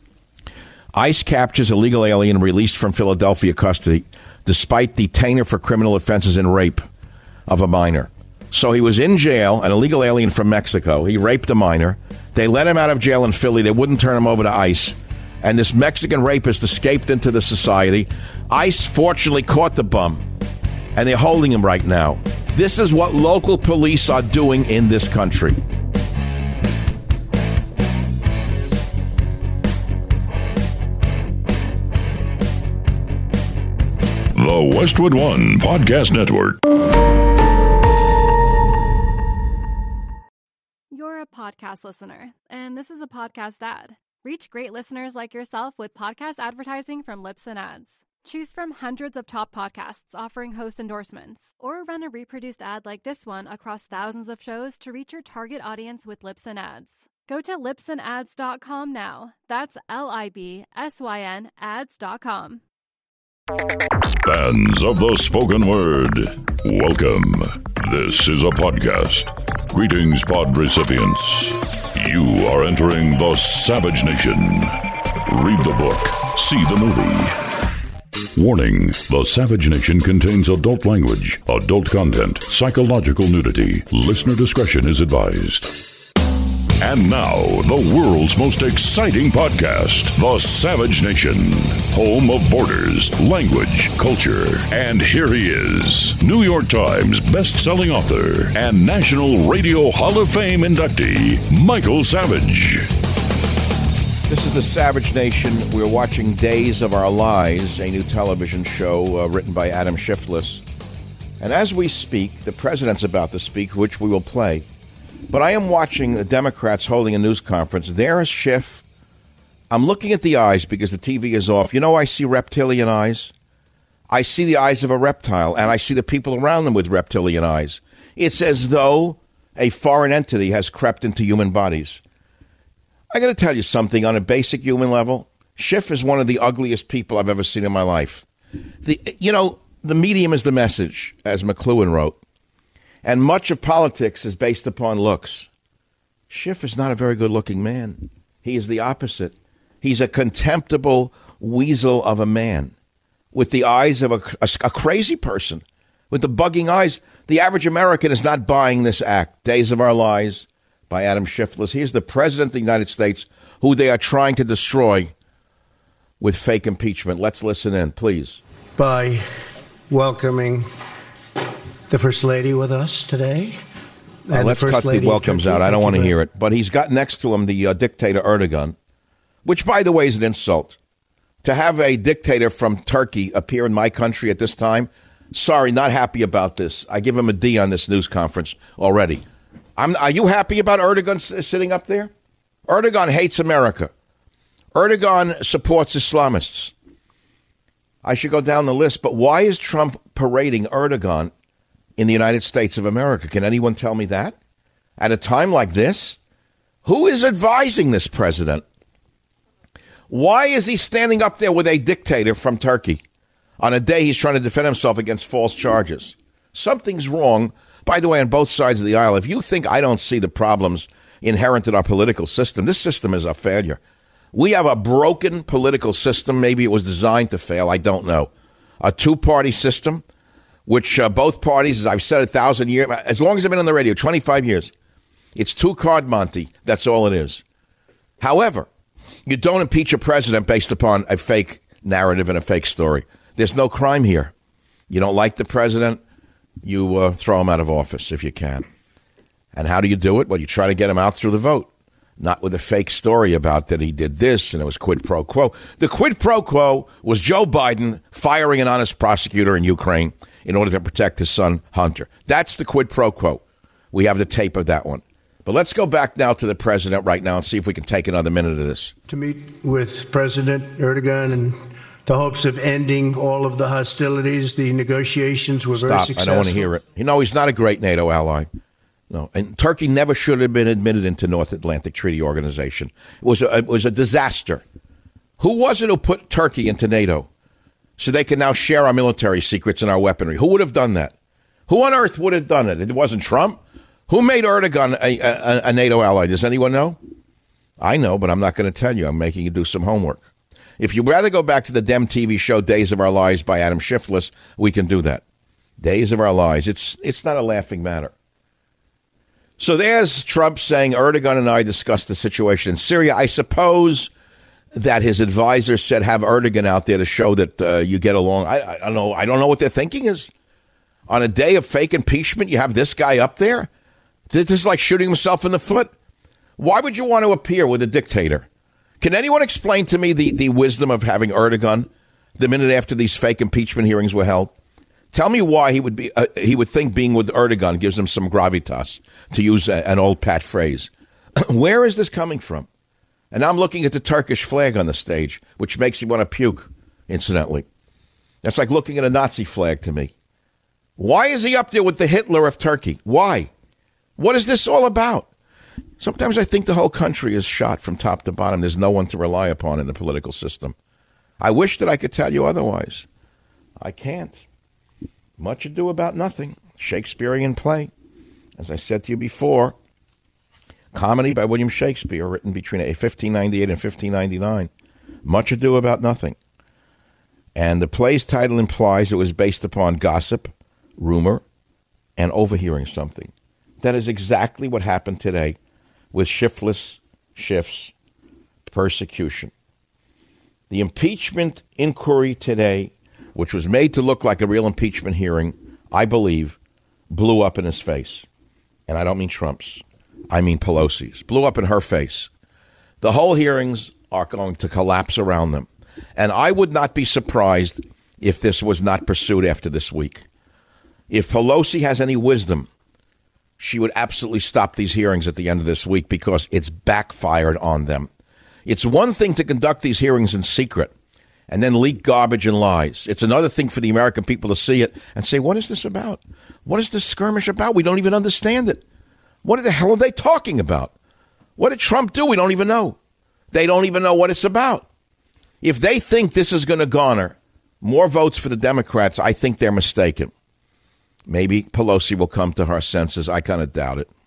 ICE captures illegal alien released from Philadelphia custody despite detainer for criminal offenses in rape of a minor. So he was in jail, an illegal alien from Mexico. He raped a minor. They let him out of jail in Philly. They wouldn't turn him over to ICE. And this Mexican rapist escaped into the society. ICE fortunately caught the bum, and they're holding him right now. This is what local police are doing in this country. The Westwood One Podcast Network. You're a podcast listener, and this is a podcast ad. Reach great listeners like yourself with podcast advertising from Libsyn Ads. Choose from hundreds of top podcasts offering host endorsements, or run a reproduced ad like this one across thousands of shows to reach your target audience with Libsyn Ads. Go to libsynads.com now. That's LIBSYN ads.com. Fans of the spoken word, welcome. This is a podcast. Greetings, pod recipients. You are entering the Savage Nation. Read the book, see the movie. Warning, the Savage Nation contains adult language, adult content, psychological nudity. Listener discretion is advised. And now, the world's most exciting podcast, The Savage Nation, home of borders, language, culture. And here he is, New York Times best-selling author and National Radio Hall of Fame inductee, Michael Savage. This is The Savage Nation. We're watching Days of Our Lives, a new television show written by Adam Shifless. And as we speak, the president's about to speak, which we will play. But I am watching the Democrats holding a news conference. There is Schiff. I'm looking at the eyes because the TV is off. You know, I see reptilian eyes. I see the eyes of a reptile, and I see the people around them with reptilian eyes. It's as though a foreign entity has crept into human bodies. I got to tell you something on a basic human level. Schiff is one of the ugliest people I've ever seen in my life. The medium is the message, as McLuhan wrote. And much of politics is based upon looks. Schiff is not a very good-looking man. He is the opposite. He's a contemptible weasel of a man with the eyes of a crazy person, with the bugging eyes. The average American is not buying this act. Days of Our Lives by Adam Shifless. He is the president of the United States, who they are trying to destroy with fake impeachment. Let's listen in, please. By welcoming the First Lady with us today. Let's cut the welcomes out. I don't want to hear it. But he's got next to him the dictator Erdogan, which, by the way, is an insult. To have a dictator from Turkey appear in my country at this time, sorry, not happy about this. I give him a D on this news conference already. Are you happy about Erdogan sitting up there? Erdogan hates America. Erdogan supports Islamists. I should go down the list, but why is Trump parading Erdogan in the United States of America? Can anyone tell me that? At a time like this? Who is advising this president? Why is he standing up there with a dictator from Turkey on a day he's trying to defend himself against false charges? Something's wrong, by the way, on both sides of the aisle. If you think I don't see the problems inherent in our political system, this system is a failure. We have a broken political system. Maybe it was designed to fail. I don't know. A two-party system, which both parties, as I've said 1,000 years, as long as I've been on the radio, 25 years, it's two-card Monty. That's all it is. However, you don't impeach a president based upon a fake narrative and a fake story. There's no crime here. You don't like the president, you throw him out of office if you can. And how do you do it? Well, you try to get him out through the vote, not with a fake story about that he did this and it was quid pro quo. The quid pro quo was Joe Biden firing an honest prosecutor in Ukraine in order to protect his son, Hunter. That's the quid pro quo. We have the tape of that one. But let's go back now to the president right now and see if we can take another minute of this. To meet with President Erdogan in the hopes of ending all of the hostilities. The negotiations were very successful. I don't want to hear it. You know, he's not a great NATO ally. No, and Turkey never should have been admitted into North Atlantic Treaty Organization. It was a disaster. Who was it who put Turkey into NATO? So they can now share our military secrets and our weaponry. Who would have done that? Who on earth would have done it? It wasn't Trump. Who made Erdogan a NATO ally? Does anyone know? I know, but I'm not going to tell you. I'm making you do some homework. If you'd rather go back to the Dem TV show Days of Our Lives by Adam Shifless, we can do that. Days of Our Lives. It's not a laughing matter. So there's Trump saying Erdogan and I discussed the situation in Syria. I suppose that his advisor said have Erdogan out there to show that you get along. I don't know. I don't know what their thinking is. On a day of fake impeachment, you have this guy up there? This is like shooting himself in the foot. Why would you want to appear with a dictator? Can anyone explain to me the wisdom of having Erdogan the minute after these fake impeachment hearings were held? Tell me why he would think being with Erdogan gives him some gravitas, to use an old pat phrase. Where is this coming from? And I'm looking at the Turkish flag on the stage, which makes me want to puke, incidentally. That's like looking at a Nazi flag to me. Why is he up there with the Hitler of Turkey? Why? What is this all about? Sometimes I think the whole country is shot from top to bottom. There's no one to rely upon in the political system. I wish that I could tell you otherwise. I can't. Much ado about nothing. Shakespearean play. As I said to you before, comedy by William Shakespeare, written between 1598 and 1599. Much ado about nothing. And the play's title implies it was based upon gossip, rumor, and overhearing something. That is exactly what happened today with shiftless Schiff's persecution. The impeachment inquiry today, which was made to look like a real impeachment hearing, I believe, blew up in his face. And I don't mean Trump's. I mean Pelosi's. Blew up in her face. The whole hearings are going to collapse around them. And I would not be surprised if this was not pursued after this week. If Pelosi has any wisdom, she would absolutely stop these hearings at the end of this week because it's backfired on them. It's one thing to conduct these hearings in secret and then leak garbage and lies. It's another thing for the American people to see it and say, what is this about? What is this skirmish about? We don't even understand it. What the hell are they talking about? What did Trump do? We don't even know. They don't even know what it's about. If they think this is going to garner more votes for the Democrats, I think they're mistaken. Maybe Pelosi will come to her senses. I kind of doubt it.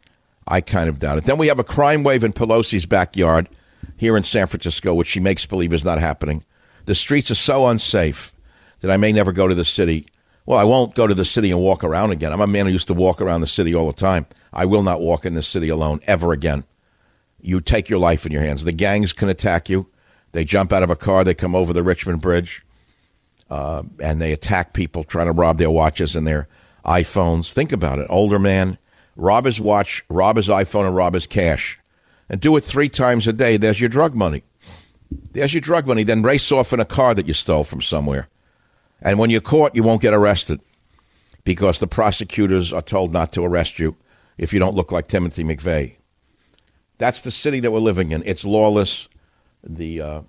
Then we have a crime wave in Pelosi's backyard here in San Francisco, which she makes believe is not happening. The streets are so unsafe that I may never go to the city. Well, I won't go to the city and walk around again. I'm a man who used to walk around the city all the time. I will not walk in the city alone ever again. You take your life in your hands. The gangs can attack you. They jump out of a car. They come over the Richmond Bridge, and they attack people trying to rob their watches and their iPhones. Think about it. Older man, rob his watch, rob his iPhone, and rob his cash. And do it 3 times a day. There's your drug money. Then race off in a car that you stole from somewhere. And when you're caught, you won't get arrested because the prosecutors are told not to arrest you if you don't look like Timothy McVeigh. That's the city that we're living in. It's lawless. The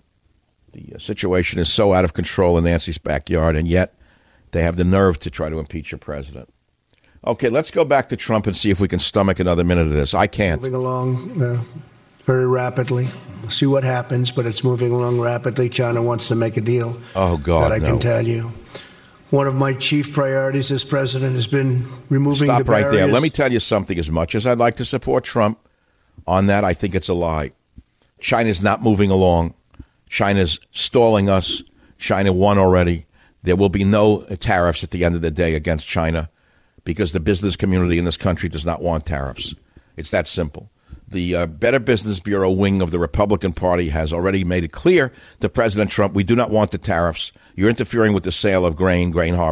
situation is so out of control in Nancy's backyard, and yet they have the nerve to try to impeach a president. Okay, let's go back to Trump and see if we can stomach another minute of this. I can't. Moving along very rapidly. We'll see what happens, but it's moving along rapidly. China wants to make a deal. Oh, God, that I can tell you. One of my chief priorities as president has been removing the barriers. Stop right there. Let me tell you something. As much as I'd like to support Trump on that, I think it's a lie. China's not moving along. China's stalling us. China won already. There will be no tariffs at the end of the day against China because the business community in this country does not want tariffs. It's that simple. The Better Business Bureau wing of the Republican Party has already made it clear to President Trump, we do not want the tariffs. You're interfering with the sale of grain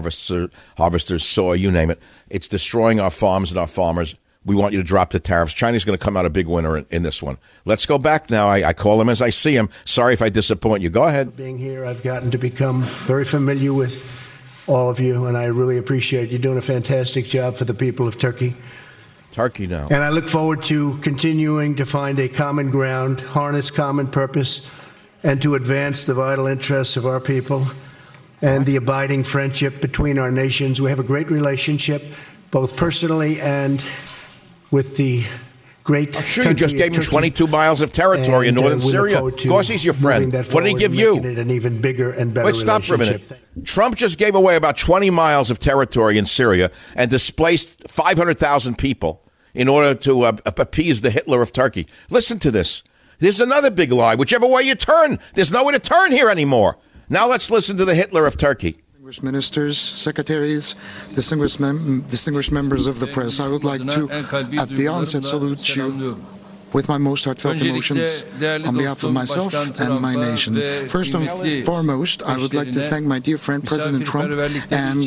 harvesters, soy, you name it. It's destroying our farms and our farmers. We want you to drop the tariffs. China's going to come out a big winner in this one. Let's go back now. I call him as I see him. Sorry if I disappoint you. Go ahead. Being here, I've gotten to become very familiar with all of you, and I really appreciate you doing a fantastic job for the people of Turkey. Turkey now. And I look forward to continuing to find a common ground, harness common purpose, and to advance the vital interests of our people and the abiding friendship between our nations. We have a great relationship, both personally and with the great sure, you just gave him 22 miles of territory in northern Syria. Of course he's your friend. What did he give you? An even bigger and better Wait, stop for a minute. Trump just gave away about 20 miles of territory in Syria and displaced 500,000 people in order to appease the Hitler of Turkey. Listen to this. There's another big lie. Whichever way you turn, there's nowhere to turn here anymore. Now let's listen to the Hitler of Turkey. Distinguished ministers, secretaries, distinguished members of the press, I would like to, at the onset, salute you with my most heartfelt emotions on behalf of myself and my nation. First and foremost, I would like to thank my dear friend, President Trump, and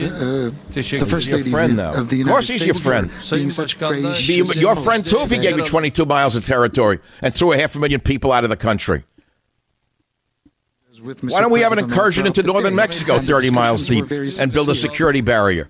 the First Lady of the United States. Of course he's your friend. Being such gracious. Be your friend, too, if he gave you 22 miles of territory and threw 500,000 people out of the country. Why don't we have an incursion into northern Mexico 30 miles deep and build a security barrier?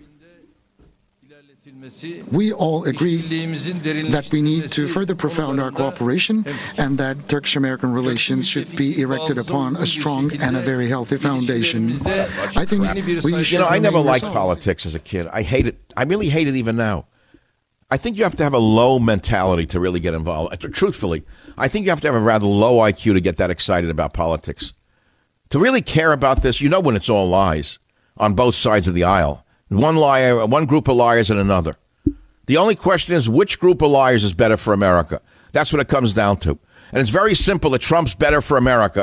We all agree that we need to further profound our cooperation and that Turkish-American relations should be erected upon a strong and a very healthy foundation. I think we should. I never liked politics as a kid. I hate it. I really hate it even now. I think you have to have a low mentality to really get involved. Truthfully, I think you have to have a rather low IQ to get that excited about politics. To really care about this, you know when it's all lies on both sides of the aisle. One liar, one group of liars and another. The only question is which group of liars is better for America. That's what it comes down to. And it's very simple that Trump's better for America.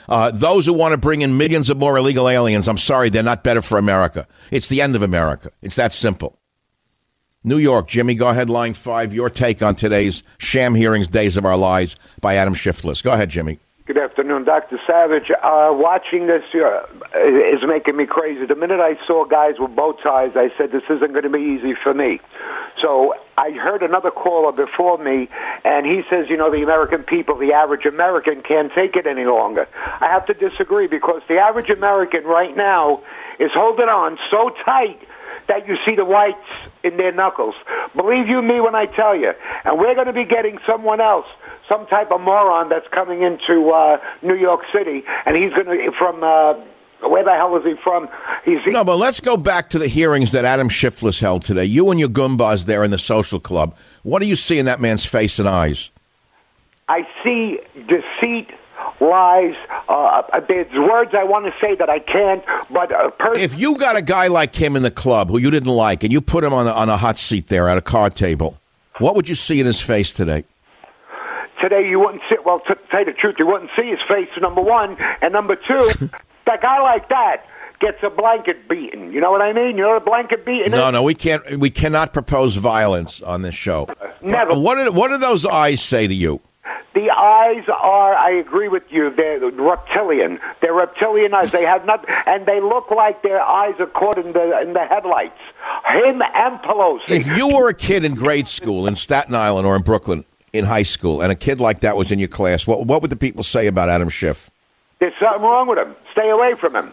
Those who want to bring in millions of more illegal aliens, I'm sorry, they're not better for America. It's the end of America. It's that simple. New York, Jimmy, go ahead, line 5. Your take on today's sham hearings, Days of Our Lies by Adam Shifless. Go ahead, Jimmy. Good afternoon, Dr. Savage. Watching this is making me crazy. The minute I saw guys with bow ties, I said, this isn't going to be easy for me. So I heard another caller before me, and he says, you know, the American people, the average American, can't take it any longer. I have to disagree, because the average American right now is holding on so tight that you see the whites in their knuckles. Believe you me when I tell you. And we're going to be getting someone else, some type of moron that's coming into New York City, and he's going to, from, where the hell is he from? No, but let's go back to the hearings that Adam Shifless held today. You and your Goombas there in the social club. What do you see in that man's face and eyes? I see deceit, lies. There's words I want to say that I can't, but if you got a guy like him in the club who you didn't like, and you put him on a hot seat there at a card table, what would you see in his face today? Today you wouldn't see, well, to tell you the truth, you wouldn't see his face, number one, and number two, that guy like that gets a blanket beaten. You know what I mean? You know what a blanket beaten is? No, we can't. We cannot propose violence on this show. Never. What do those eyes say to you? The eyes are, I agree with you, they're reptilian. They're reptilian eyes. They have not, and they look like their eyes are caught in the headlights. Him and Pelosi. If you were a kid in grade school in Staten Island or in Brooklyn in high school, and a kid like that was in your class, what would the people say about Adam Schiff? There's something wrong with him. Stay away from him.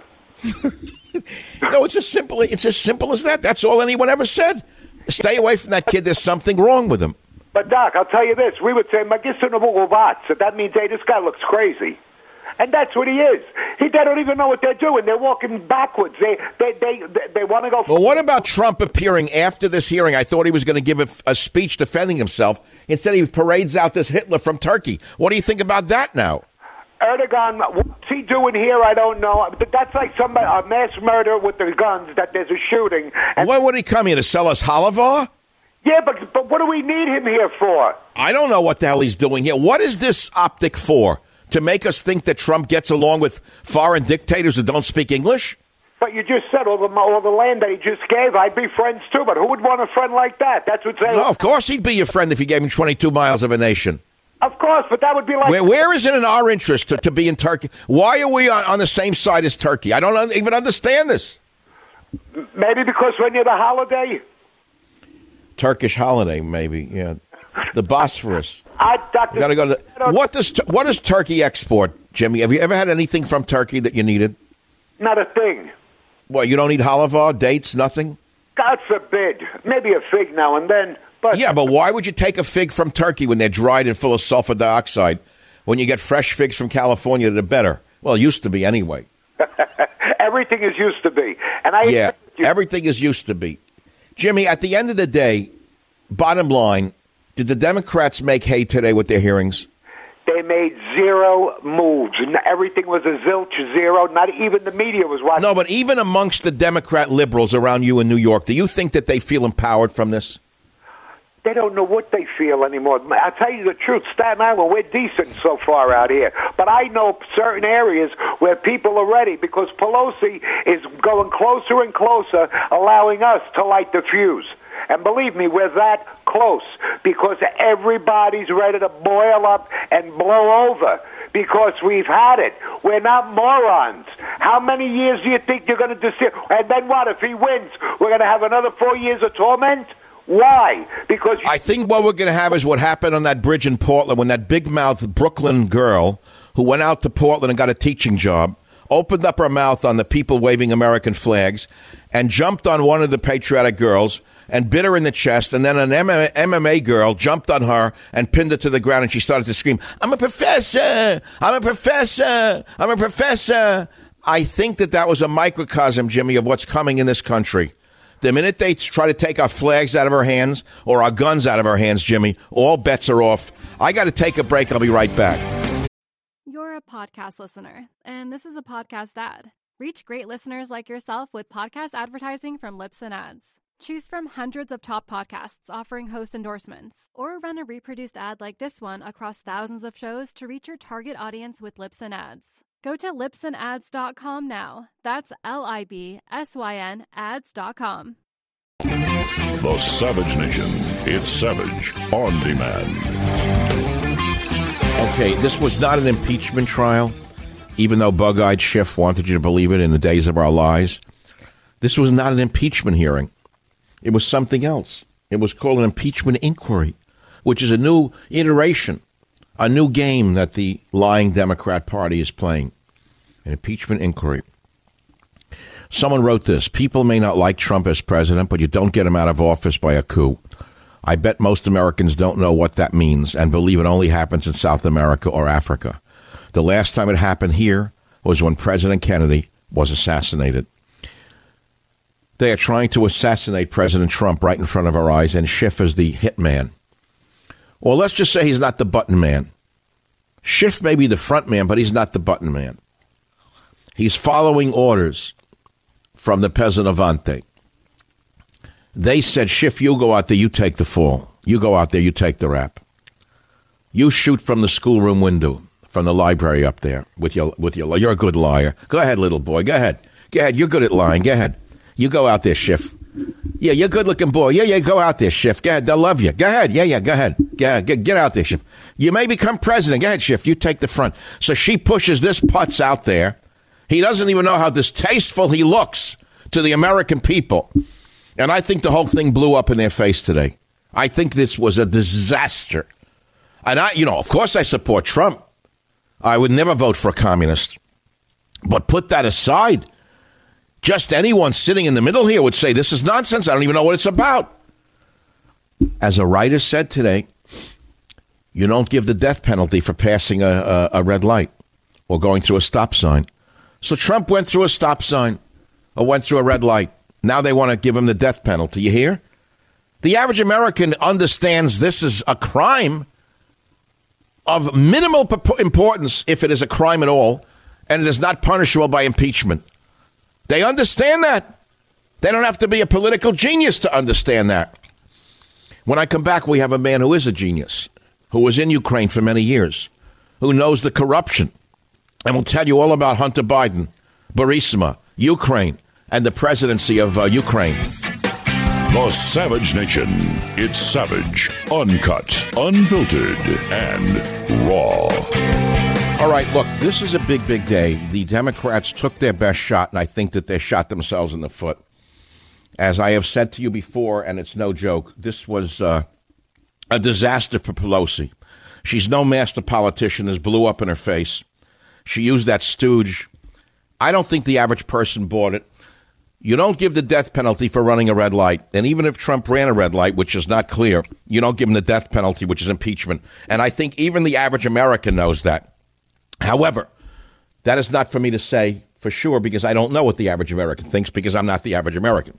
No, it's as simple as that. That's all anyone ever said. Stay away from that kid. There's something wrong with him. But, Doc, I'll tell you this. We would say, so that means, hey, this guy looks crazy. And that's what he is. They don't even know what they're doing. They're walking backwards. They want to go... Well, what about Trump appearing after this hearing? I thought he was going to give a speech defending himself. Instead, he parades out this Hitler from Turkey. What do you think about that now? Erdogan, what's he doing here? I don't know. That's like a mass murder with the guns, that there's a shooting. And why would he come here, to sell us halava? Yeah, but what do we need him here for? I don't know what the hell he's doing here. What is this optic for? To make us think that Trump gets along with foreign dictators who don't speak English? But you just said all the land that he just gave, I'd be friends too, but who would want a friend like that? That's what's saying. No, of course he'd be your friend if you gave him 22 miles of a nation. Of course, but that would be like... Where is it in our interest to be in Turkey? Why are we on the same side as Turkey? I don't even understand this. Maybe because we're near the holiday? Turkish holiday, maybe, yeah. The Bosphorus. Dr. Gotta go to what does Turkey export, Jimmy? Have you ever had anything from Turkey that you needed? Not a thing. Well, you don't eat halava, dates, nothing? God forbid. Maybe a fig now and then. But yeah, but why would you take a fig from Turkey when they're dried and full of sulfur dioxide when you get fresh figs from California that are better? Well, it used to be anyway. Everything is used to be. Everything is used to be. Jimmy, at the end of the day, bottom line, did the Democrats make hay today with their hearings? They made zero moves. Everything was a zilch, zero. Not even the media was watching. No, but even amongst the Democrat liberals around you in New York, do you think that they feel empowered from this? They don't know what they feel anymore. I'll tell you the truth, Staten Island, we're decent so far out here. But I know certain areas where people are ready because Pelosi is going closer and closer, allowing us to light the fuse. And believe me, we're that close because everybody's ready to boil up and blow over because we've had it. We're not morons. How many years do you think you're going to deceive? And then what? If he wins, we're going to have another 4 years of torment? Why? Because I think what we're going to have is what happened on that bridge in Portland when that big-mouthed Brooklyn girl who went out to Portland and got a teaching job opened up her mouth on the people waving American flags and jumped on one of the patriotic girls and bit her in the chest, and then an MMA girl jumped on her and pinned her to the ground, and she started to scream, I'm a professor! I'm a professor! I'm a professor! I think that was a microcosm, Jimmy, of what's coming in this country. The minute they try to take our flags out of our hands or our guns out of our hands, Jimmy, all bets are off. I got to take a break. I'll be right back. You're a podcast listener, and this is a podcast ad. Reach great listeners like yourself with podcast advertising from Libsyn Ads. Choose from hundreds of top podcasts offering host endorsements, or run a reproduced ad like this one across thousands of shows to reach your target audience with Libsyn Ads. Go to libsynads.com now. That's LIBSYN ads.com. The Savage Nation. It's Savage on Demand. Okay, this was not an impeachment trial, even though Bug-Eyed Schiff wanted you to believe it in the days of our lies. This was not an impeachment hearing. It was something else. It was called an impeachment inquiry, which is a new iteration, a new game that the lying Democrat Party is playing. An impeachment inquiry. Someone wrote this: people may not like Trump as president, but you don't get him out of office by a coup. I bet most Americans don't know what that means and believe it only happens in South America or Africa. The last time it happened here was when President Kennedy was assassinated. They are trying to assassinate President Trump right in front of our eyes, and Schiff is the hitman. Or let's just say he's not the button man. Schiff may be the front man, but he's not the button man. He's following orders from the Presidente. They said, Schiff, you go out there, you take the fall. You go out there, you take the rap. You shoot from the schoolroom window, from the library up there with your. You're a good liar. Go ahead, little boy. Go ahead. You're good at lying. Go ahead. You go out there, Schiff. Yeah, you're a good-looking boy. Yeah, go out there, Schiff. Go ahead. They'll love you. Go ahead. Yeah, go ahead. Get out there, Schiff. You may become president. Go ahead, Schiff. You take the front. So she pushes this putz out there. He doesn't even know how distasteful he looks to the American people. And I think the whole thing blew up in their face today. I think this was a disaster. And of course I support Trump. I would never vote for a communist. But put that aside. Just anyone sitting in the middle here would say, this is nonsense. I don't even know what it's about. As a writer said today, you don't give the death penalty for passing a red light or going through a stop sign. So Trump went through a stop sign or went through a red light. Now they want to give him the death penalty. You hear? The average American understands this is a crime of minimal importance, if it is a crime at all, and it is not punishable by impeachment. They understand that. They don't have to be a political genius to understand that. When I come back, we have a man who is a genius, who was in Ukraine for many years, who knows the corruption, and will tell you all about Hunter Biden, Burisma, Ukraine, and the presidency of Ukraine. The Savage Nation. It's savage, uncut, unfiltered, and raw. All right, look, this is a big, big day. The Democrats took their best shot, and I think that they shot themselves in the foot. As I have said to you before, and it's no joke, this was a disaster for Pelosi. She's no master politician. This blew up in her face. She used that stooge. I don't think the average person bought it. You don't give the death penalty for running a red light. And even if Trump ran a red light, which is not clear, you don't give him the death penalty, which is impeachment. And I think even the average American knows that. However, that is not for me to say for sure, because I don't know what the average American thinks, because I'm not the average American.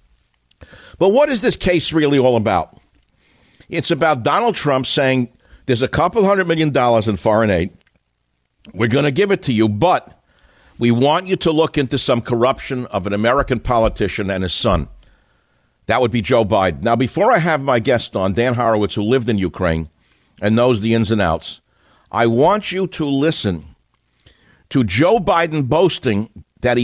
But what is this case really all about? It's about Donald Trump saying there's a couple $100 million in foreign aid. We're going to give it to you, but we want you to look into some corruption of an American politician and his son. That would be Joe Biden. Now, before I have my guest on, Dan Horowitz, who lived in Ukraine and knows the ins and outs, I want you to listen to Joe Biden boasting that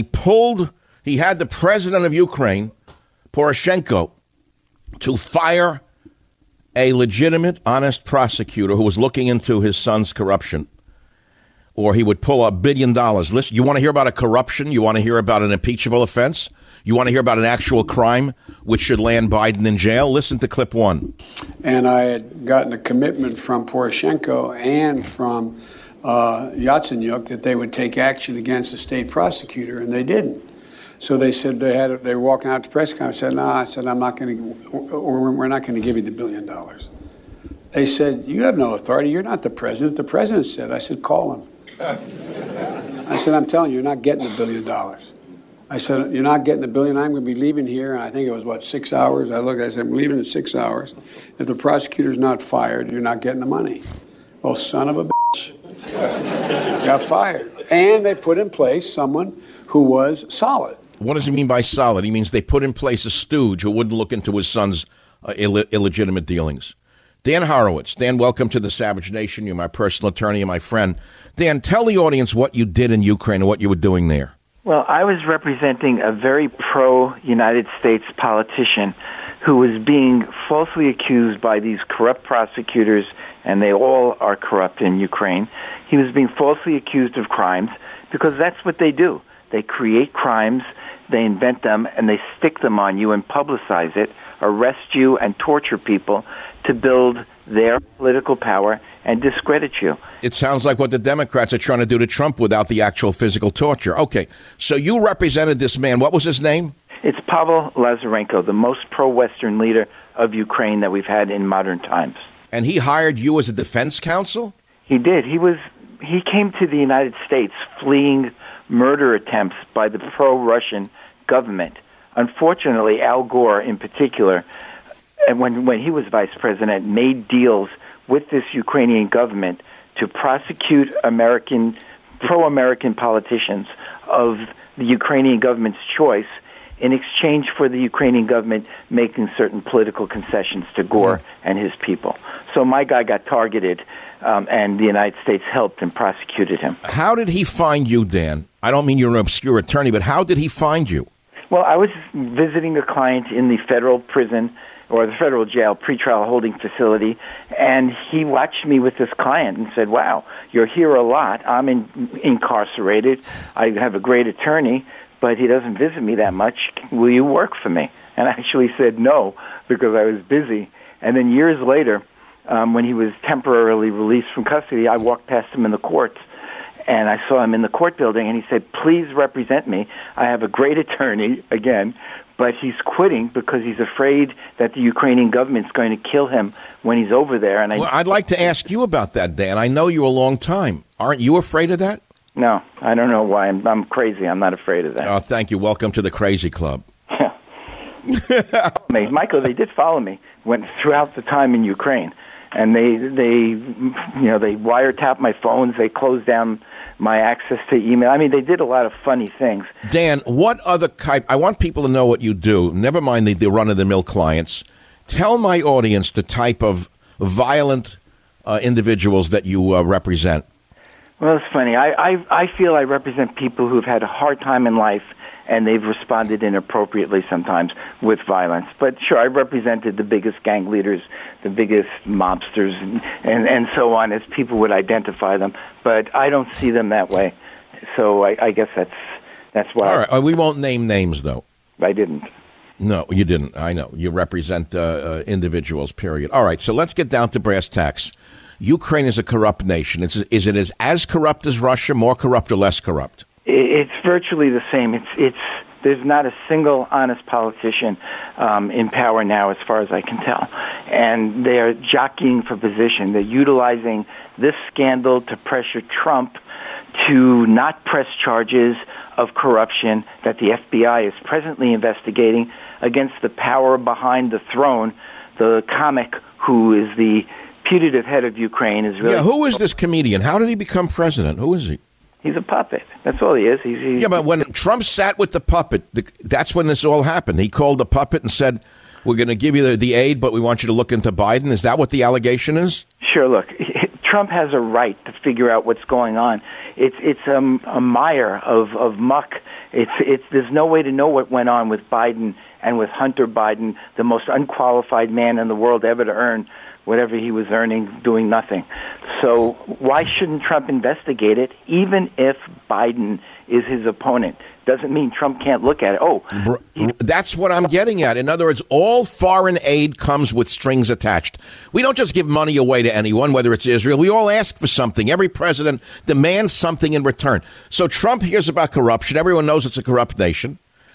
he had the president of Ukraine, Poroshenko, to fire a legitimate, honest prosecutor who was looking into his son's corruption, or he would pull $1 billion. Listen, you want to hear about a corruption? You want to hear about an impeachable offense? You want to hear about an actual crime which should land Biden in jail? Listen to clip 1. And I had gotten a commitment from Poroshenko and from Yatsenyuk that they would take action against the state prosecutor, and they didn't. So they said they were walking out to press conference. I said, no, I'm not going to, or we're not going to give you the $1 billion. They said, you have no authority. You're not the president. The president said. I said, call him. I said, I'm telling you, you're not getting the $1 billion. I said, you're not getting the $1 billion. I'm going to be leaving here. And I think it was, 6 hours? I said, I'm leaving in 6 hours. If the prosecutor's not fired, you're not getting the money. Well, son of a bitch. Got fired. And they put in place someone who was solid. What does he mean by solid? He means they put in place a stooge who wouldn't look into his son's illegitimate dealings. Dan Horowitz. Dan, welcome to the Savage Nation. You're my personal attorney and my friend. Dan, tell the audience what you did in Ukraine and what you were doing there. Well, I was representing a very pro-United States politician who was being falsely accused by these corrupt prosecutors, and they all are corrupt in Ukraine. He was being falsely accused of crimes because that's what they do. They create crimes, they invent them, and they stick them on you and publicize it, arrest you, and torture people to build their political power and discredit you. It sounds like what the Democrats are trying to do to Trump without the actual physical torture. Okay, so you represented this man. What was his name? It's Pavel Lazarenko, the most pro-Western leader of Ukraine that we've had in modern times. And he hired you as a defense counsel? He did. He came to the United States fleeing murder attempts by the pro-Russian government. Unfortunately, Al Gore in particular, when he was vice president, made deals with this Ukrainian government to prosecute pro-American politicians of the Ukrainian government's choice in exchange for the Ukrainian government making certain political concessions to Gore and his people. So my guy got targeted, and the United States helped and prosecuted him. How did he find you, Dan? I don't mean you're an obscure attorney, but how did he find you? Well, I was visiting a client in the federal prison or the federal jail pretrial holding facility, and he watched me with this client and said, wow, you're here a lot. I'm incarcerated. I have a great attorney, but he doesn't visit me that much. Will you work for me? And I actually said no because I was busy. And then years later, when he was temporarily released from custody, I walked past him in the courts, and I saw him in the court building, and he said, please represent me. I have a great attorney, again, but he's quitting because he's afraid that the Ukrainian government's going to kill him when he's over there. And I'd like to ask you about that, Dan. I know you a long time. Aren't you afraid of that? No, I don't know why. I'm crazy. I'm not afraid of that. Oh, thank you. Welcome to the crazy club. Michael, they did follow me throughout the time in Ukraine, and they wiretapped my phones. They closed down my access to email. I mean, they did a lot of funny things. Dan, what other type? I want people to know what you do. Never mind the run-of-the-mill clients. Tell my audience the type of violent individuals that you represent. Well, it's funny. I feel I represent people who've had a hard time in life, and they've responded inappropriately sometimes with violence. But sure, I represented the biggest gang leaders, the biggest mobsters, and so on, as people would identify them. But I don't see them that way. So I guess that's why. All right. We won't name names, though. I didn't. No, you didn't. I know. You represent individuals, period. All right. So let's get down to brass tacks. Ukraine is a corrupt nation. Is it as corrupt as Russia, more corrupt or less corrupt? It's virtually the same. There's not a single honest politician in power now, as far as I can tell. And they are jockeying for position. They're utilizing this scandal to pressure Trump to not press charges of corruption that the FBI is presently investigating against the power behind the throne, the comic who is the putative head of Ukraine. Who is this comedian? How did he become president? Who is he? He's a puppet. That's all he is. He's but when Trump sat with the puppet, that's when this all happened. He called the puppet and said, we're going to give you the aid, but we want you to look into Biden. Is that what the allegation is? Sure. Look, Trump has a right to figure out what's going on. It's a mire of muck. There's no way to know what went on with Biden and with Hunter Biden, the most unqualified man in the world ever to earn whatever he was earning doing nothing. So why shouldn't Trump investigate it, even if Biden is his opponent? Doesn't mean Trump can't look at it. That's what I'm getting at. In other words, all foreign aid comes with strings attached. We don't just give money away to anyone, whether it's Israel. We all ask for something. Every president demands something in return. So Trump hears about corruption. Everyone knows it's a corrupt nation.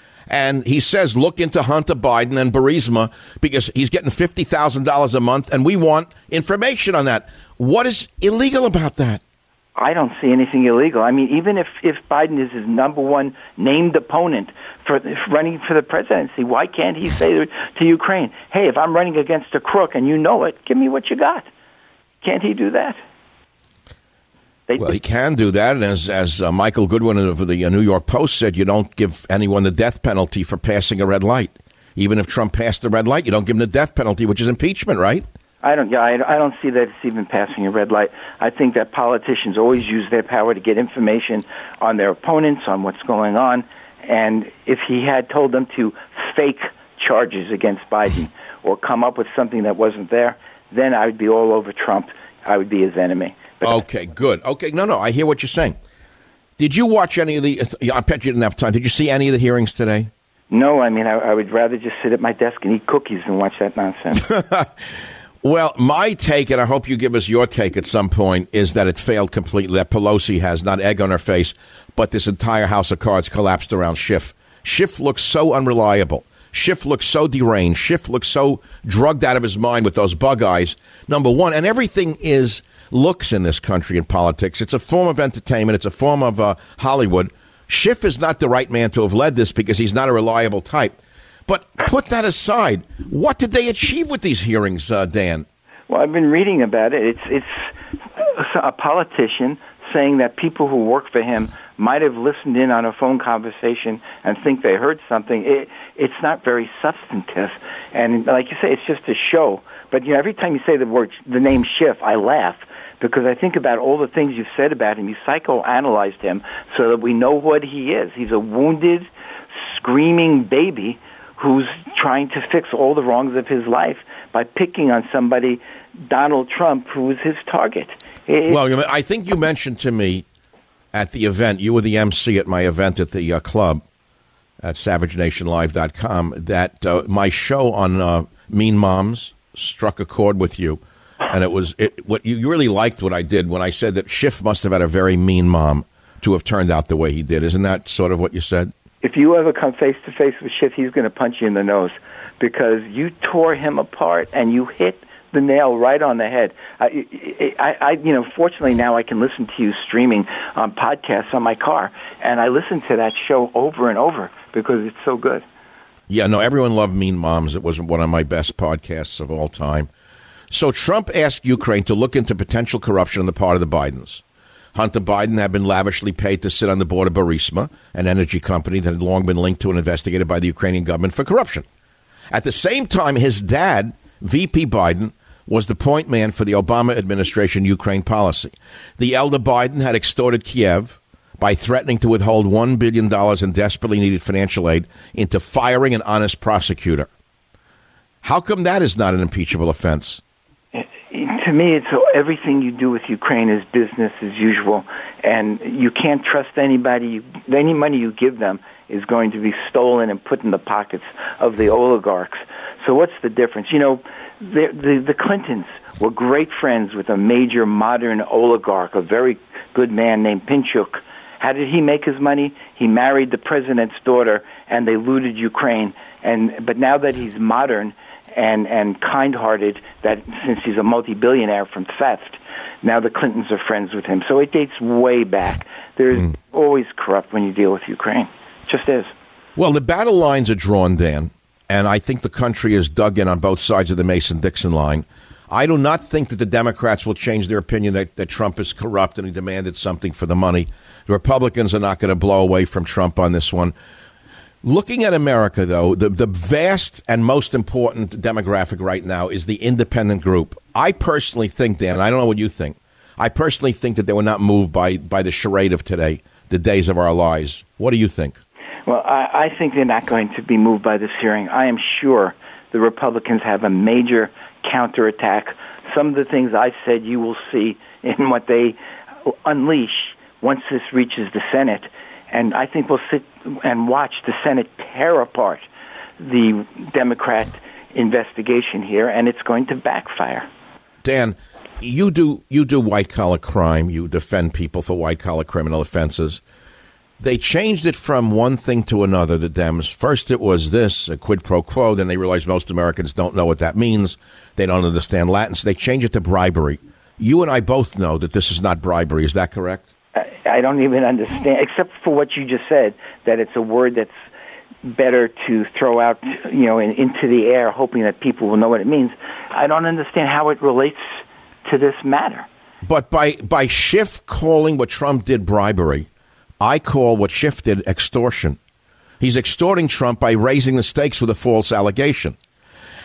And he says, look into Hunter Biden and Burisma because he's getting $50,000 a month, and we want information on that. What is illegal about that? I don't see anything illegal. I mean, even if Biden is his number one named opponent for running for the presidency, why can't he say to Ukraine, hey, if I'm running against a crook and you know it, give me what you got? Can't he do that? Well, he can do that, and as Michael Goodwin of the New York Post said, you don't give anyone the death penalty for passing a red light. Even if Trump passed the red light, you don't give him the death penalty, which is impeachment, right? I don't see that it's even passing a red light. I think that politicians always use their power to get information on their opponents, on what's going on. And if he had told them to fake charges against Biden or come up with something that wasn't there, then I would be all over Trump. I would be his enemy. But okay, good. Okay, no, I hear what you're saying. Did you watch any of the, I bet you didn't have time, did you see any of the hearings today? No, I mean, I would rather just sit at my desk and eat cookies than watch that nonsense. Well, my take, and I hope you give us your take at some point, is that it failed completely, that Pelosi has not egg on her face, but this entire house of cards collapsed around Schiff. Schiff looks so unreliable. Schiff looks so deranged. Schiff looks so drugged out of his mind with those bug eyes, number one. And everything is looks in this country in politics. It's a form of entertainment. It's a form of Hollywood. Schiff is not the right man to have led this because he's not a reliable type. But put that aside. What did they achieve with these hearings, Dan? Well, I've been reading about it. It's a politician saying that people who work for him might have listened in on a phone conversation and think they heard something. It's not very substantive. And like you say, it's just a show. But every time you say the name Schiff, I laugh because I think about all the things you've said about him. You psychoanalyzed him so that we know what he is. He's a wounded, screaming baby who's trying to fix all the wrongs of his life by picking on somebody, Donald Trump, who is his target. Well, I think you mentioned to me at the event, you were the MC at my event at the club at SavageNationLive.com, that my show on Mean Moms struck a chord with you. And what you really liked what I did when I said that Schiff must have had a very mean mom to have turned out the way he did. Isn't that sort of what you said? If you ever come face-to-face with Schiff, he's going to punch you in the nose because you tore him apart and you hit the nail right on the head. Fortunately now I can listen to you streaming on podcasts on my car, and I listen to that show over and over because it's so good. Yeah, no, everyone loved Mean Moms. It was one of my best podcasts of all time. So Trump asked Ukraine to look into potential corruption on the part of the Bidens. Hunter Biden had been lavishly paid to sit on the board of Burisma, an energy company that had long been linked to and investigated by the Ukrainian government for corruption. At the same time, his dad, VP Biden, was the point man for the Obama administration Ukraine policy. The elder Biden had extorted Kiev by threatening to withhold $1 billion in desperately needed financial aid into firing an honest prosecutor. How come that is not an impeachable offense? To me, it's everything you do with Ukraine is business as usual, and you can't trust anybody. Any money you give them is going to be stolen and put in the pockets of the oligarchs. So what's the difference? The Clintons were great friends with a major modern oligarch, a very good man named Pinchuk. How did he make his money? He married the president's daughter, and they looted Ukraine. But now that he's modern and kind-hearted, that since he's a multi-billionaire from theft, now the Clintons are friends with him. So it dates way back. There's always corrupt when you deal with Ukraine. It just is. Well, the battle lines are drawn, Dan, and I think the country is dug in on both sides of the Mason-Dixon line. I do not think that the Democrats will change their opinion that Trump is corrupt and he demanded something for the money. The Republicans are not going to blow away from Trump on this one. Looking at America, though, the vast and most important demographic right now is the independent group. I personally think, Dan, and I don't know what you think, I personally think that they were not moved by the charade of today, the days of our lives. What do you think? Well, I think they're not going to be moved by this hearing. I am sure the Republicans have a major counterattack. Some of the things I said you will see in what they unleash once this reaches the Senate. And I think we'll sit and watch the Senate tear apart the Democrat investigation here, and it's going to backfire. Dan, you do white-collar crime. You defend people for white-collar criminal offenses. They changed it from one thing to another, the Dems. First it was this, a quid pro quo. Then they realized most Americans don't know what that means. They don't understand Latin, so they changed it to bribery. You and I both know that this is not bribery. Is that correct? I don't even understand, except for what you just said, that it's a word that's better to throw out, into the air, hoping that people will know what it means. I don't understand how it relates to this matter. But by Schiff calling what Trump did bribery, I call what Schiff did extortion. He's extorting Trump by raising the stakes with a false allegation.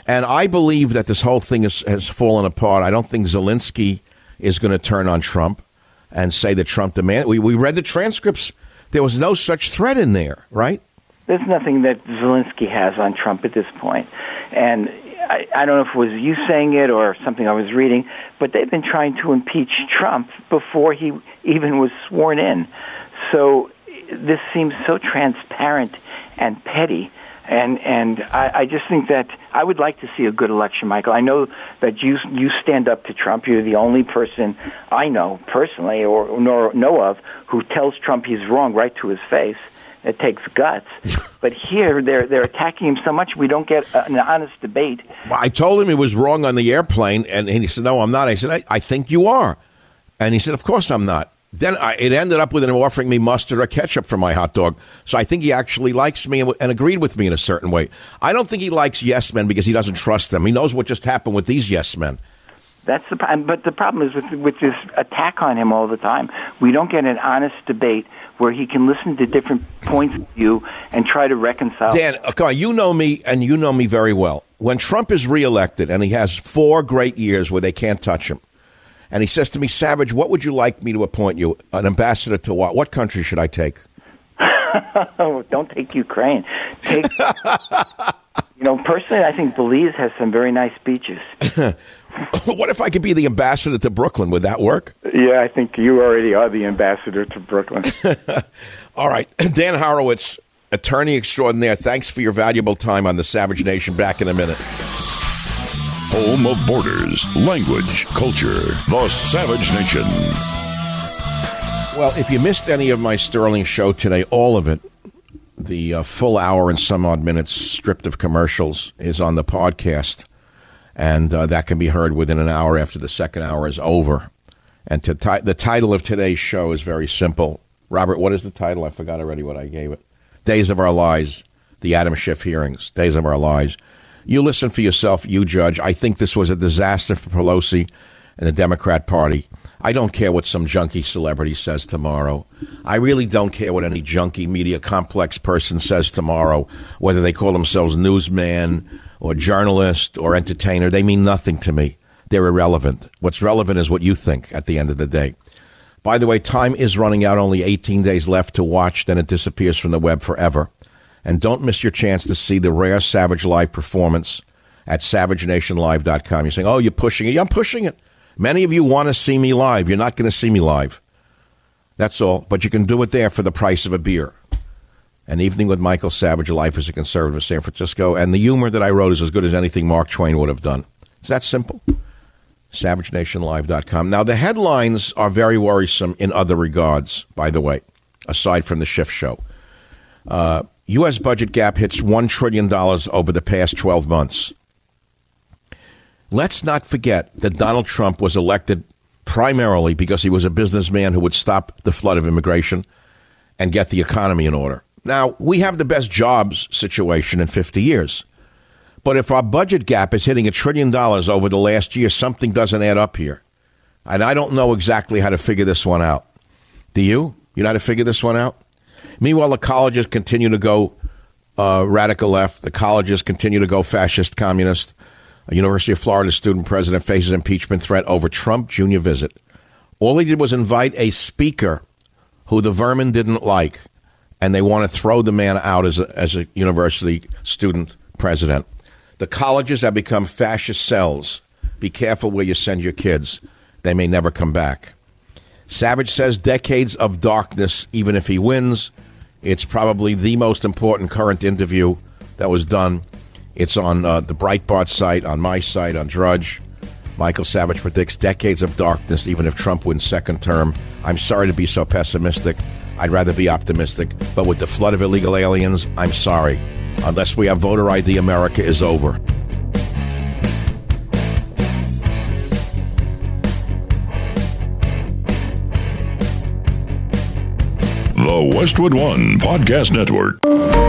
And I believe that this whole thing has fallen apart. I don't think Zelensky is going to turn on Trump and say that Trump demanded. We read the transcripts. There was no such threat in there, right? There's nothing that Zelensky has on Trump at this point. And I don't know if it was you saying it or something I was reading, but they've been trying to impeach Trump before he even was sworn in. So this seems so transparent and petty. And I just think that I would like to see a good election, Michael. I know that you stand up to Trump. You're the only person I know personally or know of who tells Trump he's wrong right to his face. It takes guts. But here they're attacking him so much we don't get an honest debate. Well, I told him he was wrong on the airplane, and he said, no, I'm not. I said, I think you are. And he said, of course I'm not. Then it ended up with him offering me mustard or ketchup for my hot dog. So I think he actually likes me and agreed with me in a certain way. I don't think he likes yes men because he doesn't trust them. He knows what just happened with these yes men. That's the problem. But the problem is with this attack on him all the time, we don't get an honest debate where he can listen to different points of view and try to reconcile. Dan, come on, you know me, and you know me very well. When Trump is reelected and he has 4 great years where they can't touch him, and he says to me, Savage, what would you like me to appoint you? An ambassador to what? What country should I take? Don't take Ukraine. Take, personally, I think Belize has some very nice beaches. What if I could be the ambassador to Brooklyn? Would that work? Yeah, I think you already are the ambassador to Brooklyn. All right. Dan Horowitz, attorney extraordinaire, thanks for your valuable time on the Savage Nation. Back in a minute. Home of borders, language, culture, the Savage Nation. Well, if you missed any of my Sterling show today, all of it, the full hour and some odd minutes stripped of commercials is on the podcast. And that can be heard within an hour after the second hour is over. And the title of today's show is very simple. Robert, what is the title? I forgot already what I gave it. Days of Our Lives, the Adam Schiff hearings, Days of Our Lives. You listen for yourself, you judge. I think this was a disaster for Pelosi and the Democrat Party. I don't care what some junkie celebrity says tomorrow. I really don't care what any junkie media complex person says tomorrow, whether they call themselves newsman or journalist or entertainer. They mean nothing to me. They're irrelevant. What's relevant is what you think at the end of the day. By the way, time is running out. Only 18 days left to watch, then it disappears from the web forever. And don't miss your chance to see the rare Savage Live performance at SavageNationLive.com. You're saying, oh, you're pushing it. Yeah, I'm pushing it. Many of you want to see me live. You're not going to see me live. That's all. But you can do it there for the price of a beer. An Evening with Michael Savage, Life as a Conservative of San Francisco. And the humor that I wrote is as good as anything Mark Twain would have done. It's that simple. SavageNationLive.com. Now, the headlines are very worrisome in other regards, by the way, aside from the Schiff show. U.S. budget gap hits $1 trillion over the past 12 months. Let's not forget that Donald Trump was elected primarily because he was a businessman who would stop the flood of immigration and get the economy in order. Now, we have the best jobs situation in 50 years. But if our budget gap is hitting $1 trillion over the last year, something doesn't add up here. And I don't know exactly how to figure this one out. Do you? You know how to figure this one out? Meanwhile, the colleges continue to go radical left. The colleges continue to go fascist, communist. A University of Florida student president faces impeachment threat over Trump Jr. visit. All he did was invite a speaker who the vermin didn't like, and they want to throw the man out as a university student president. The colleges have become fascist cells. Be careful where you send your kids. They may never come back. Savage says decades of darkness, even if he wins. It's probably the most important current interview that was done. It's on the Breitbart site, on my site, on Drudge. Michael Savage predicts decades of darkness, even if Trump wins second term. I'm sorry to be so pessimistic. I'd rather be optimistic. But with the flood of illegal aliens, I'm sorry. Unless we have voter ID, America is over. The Westwood One Podcast Network.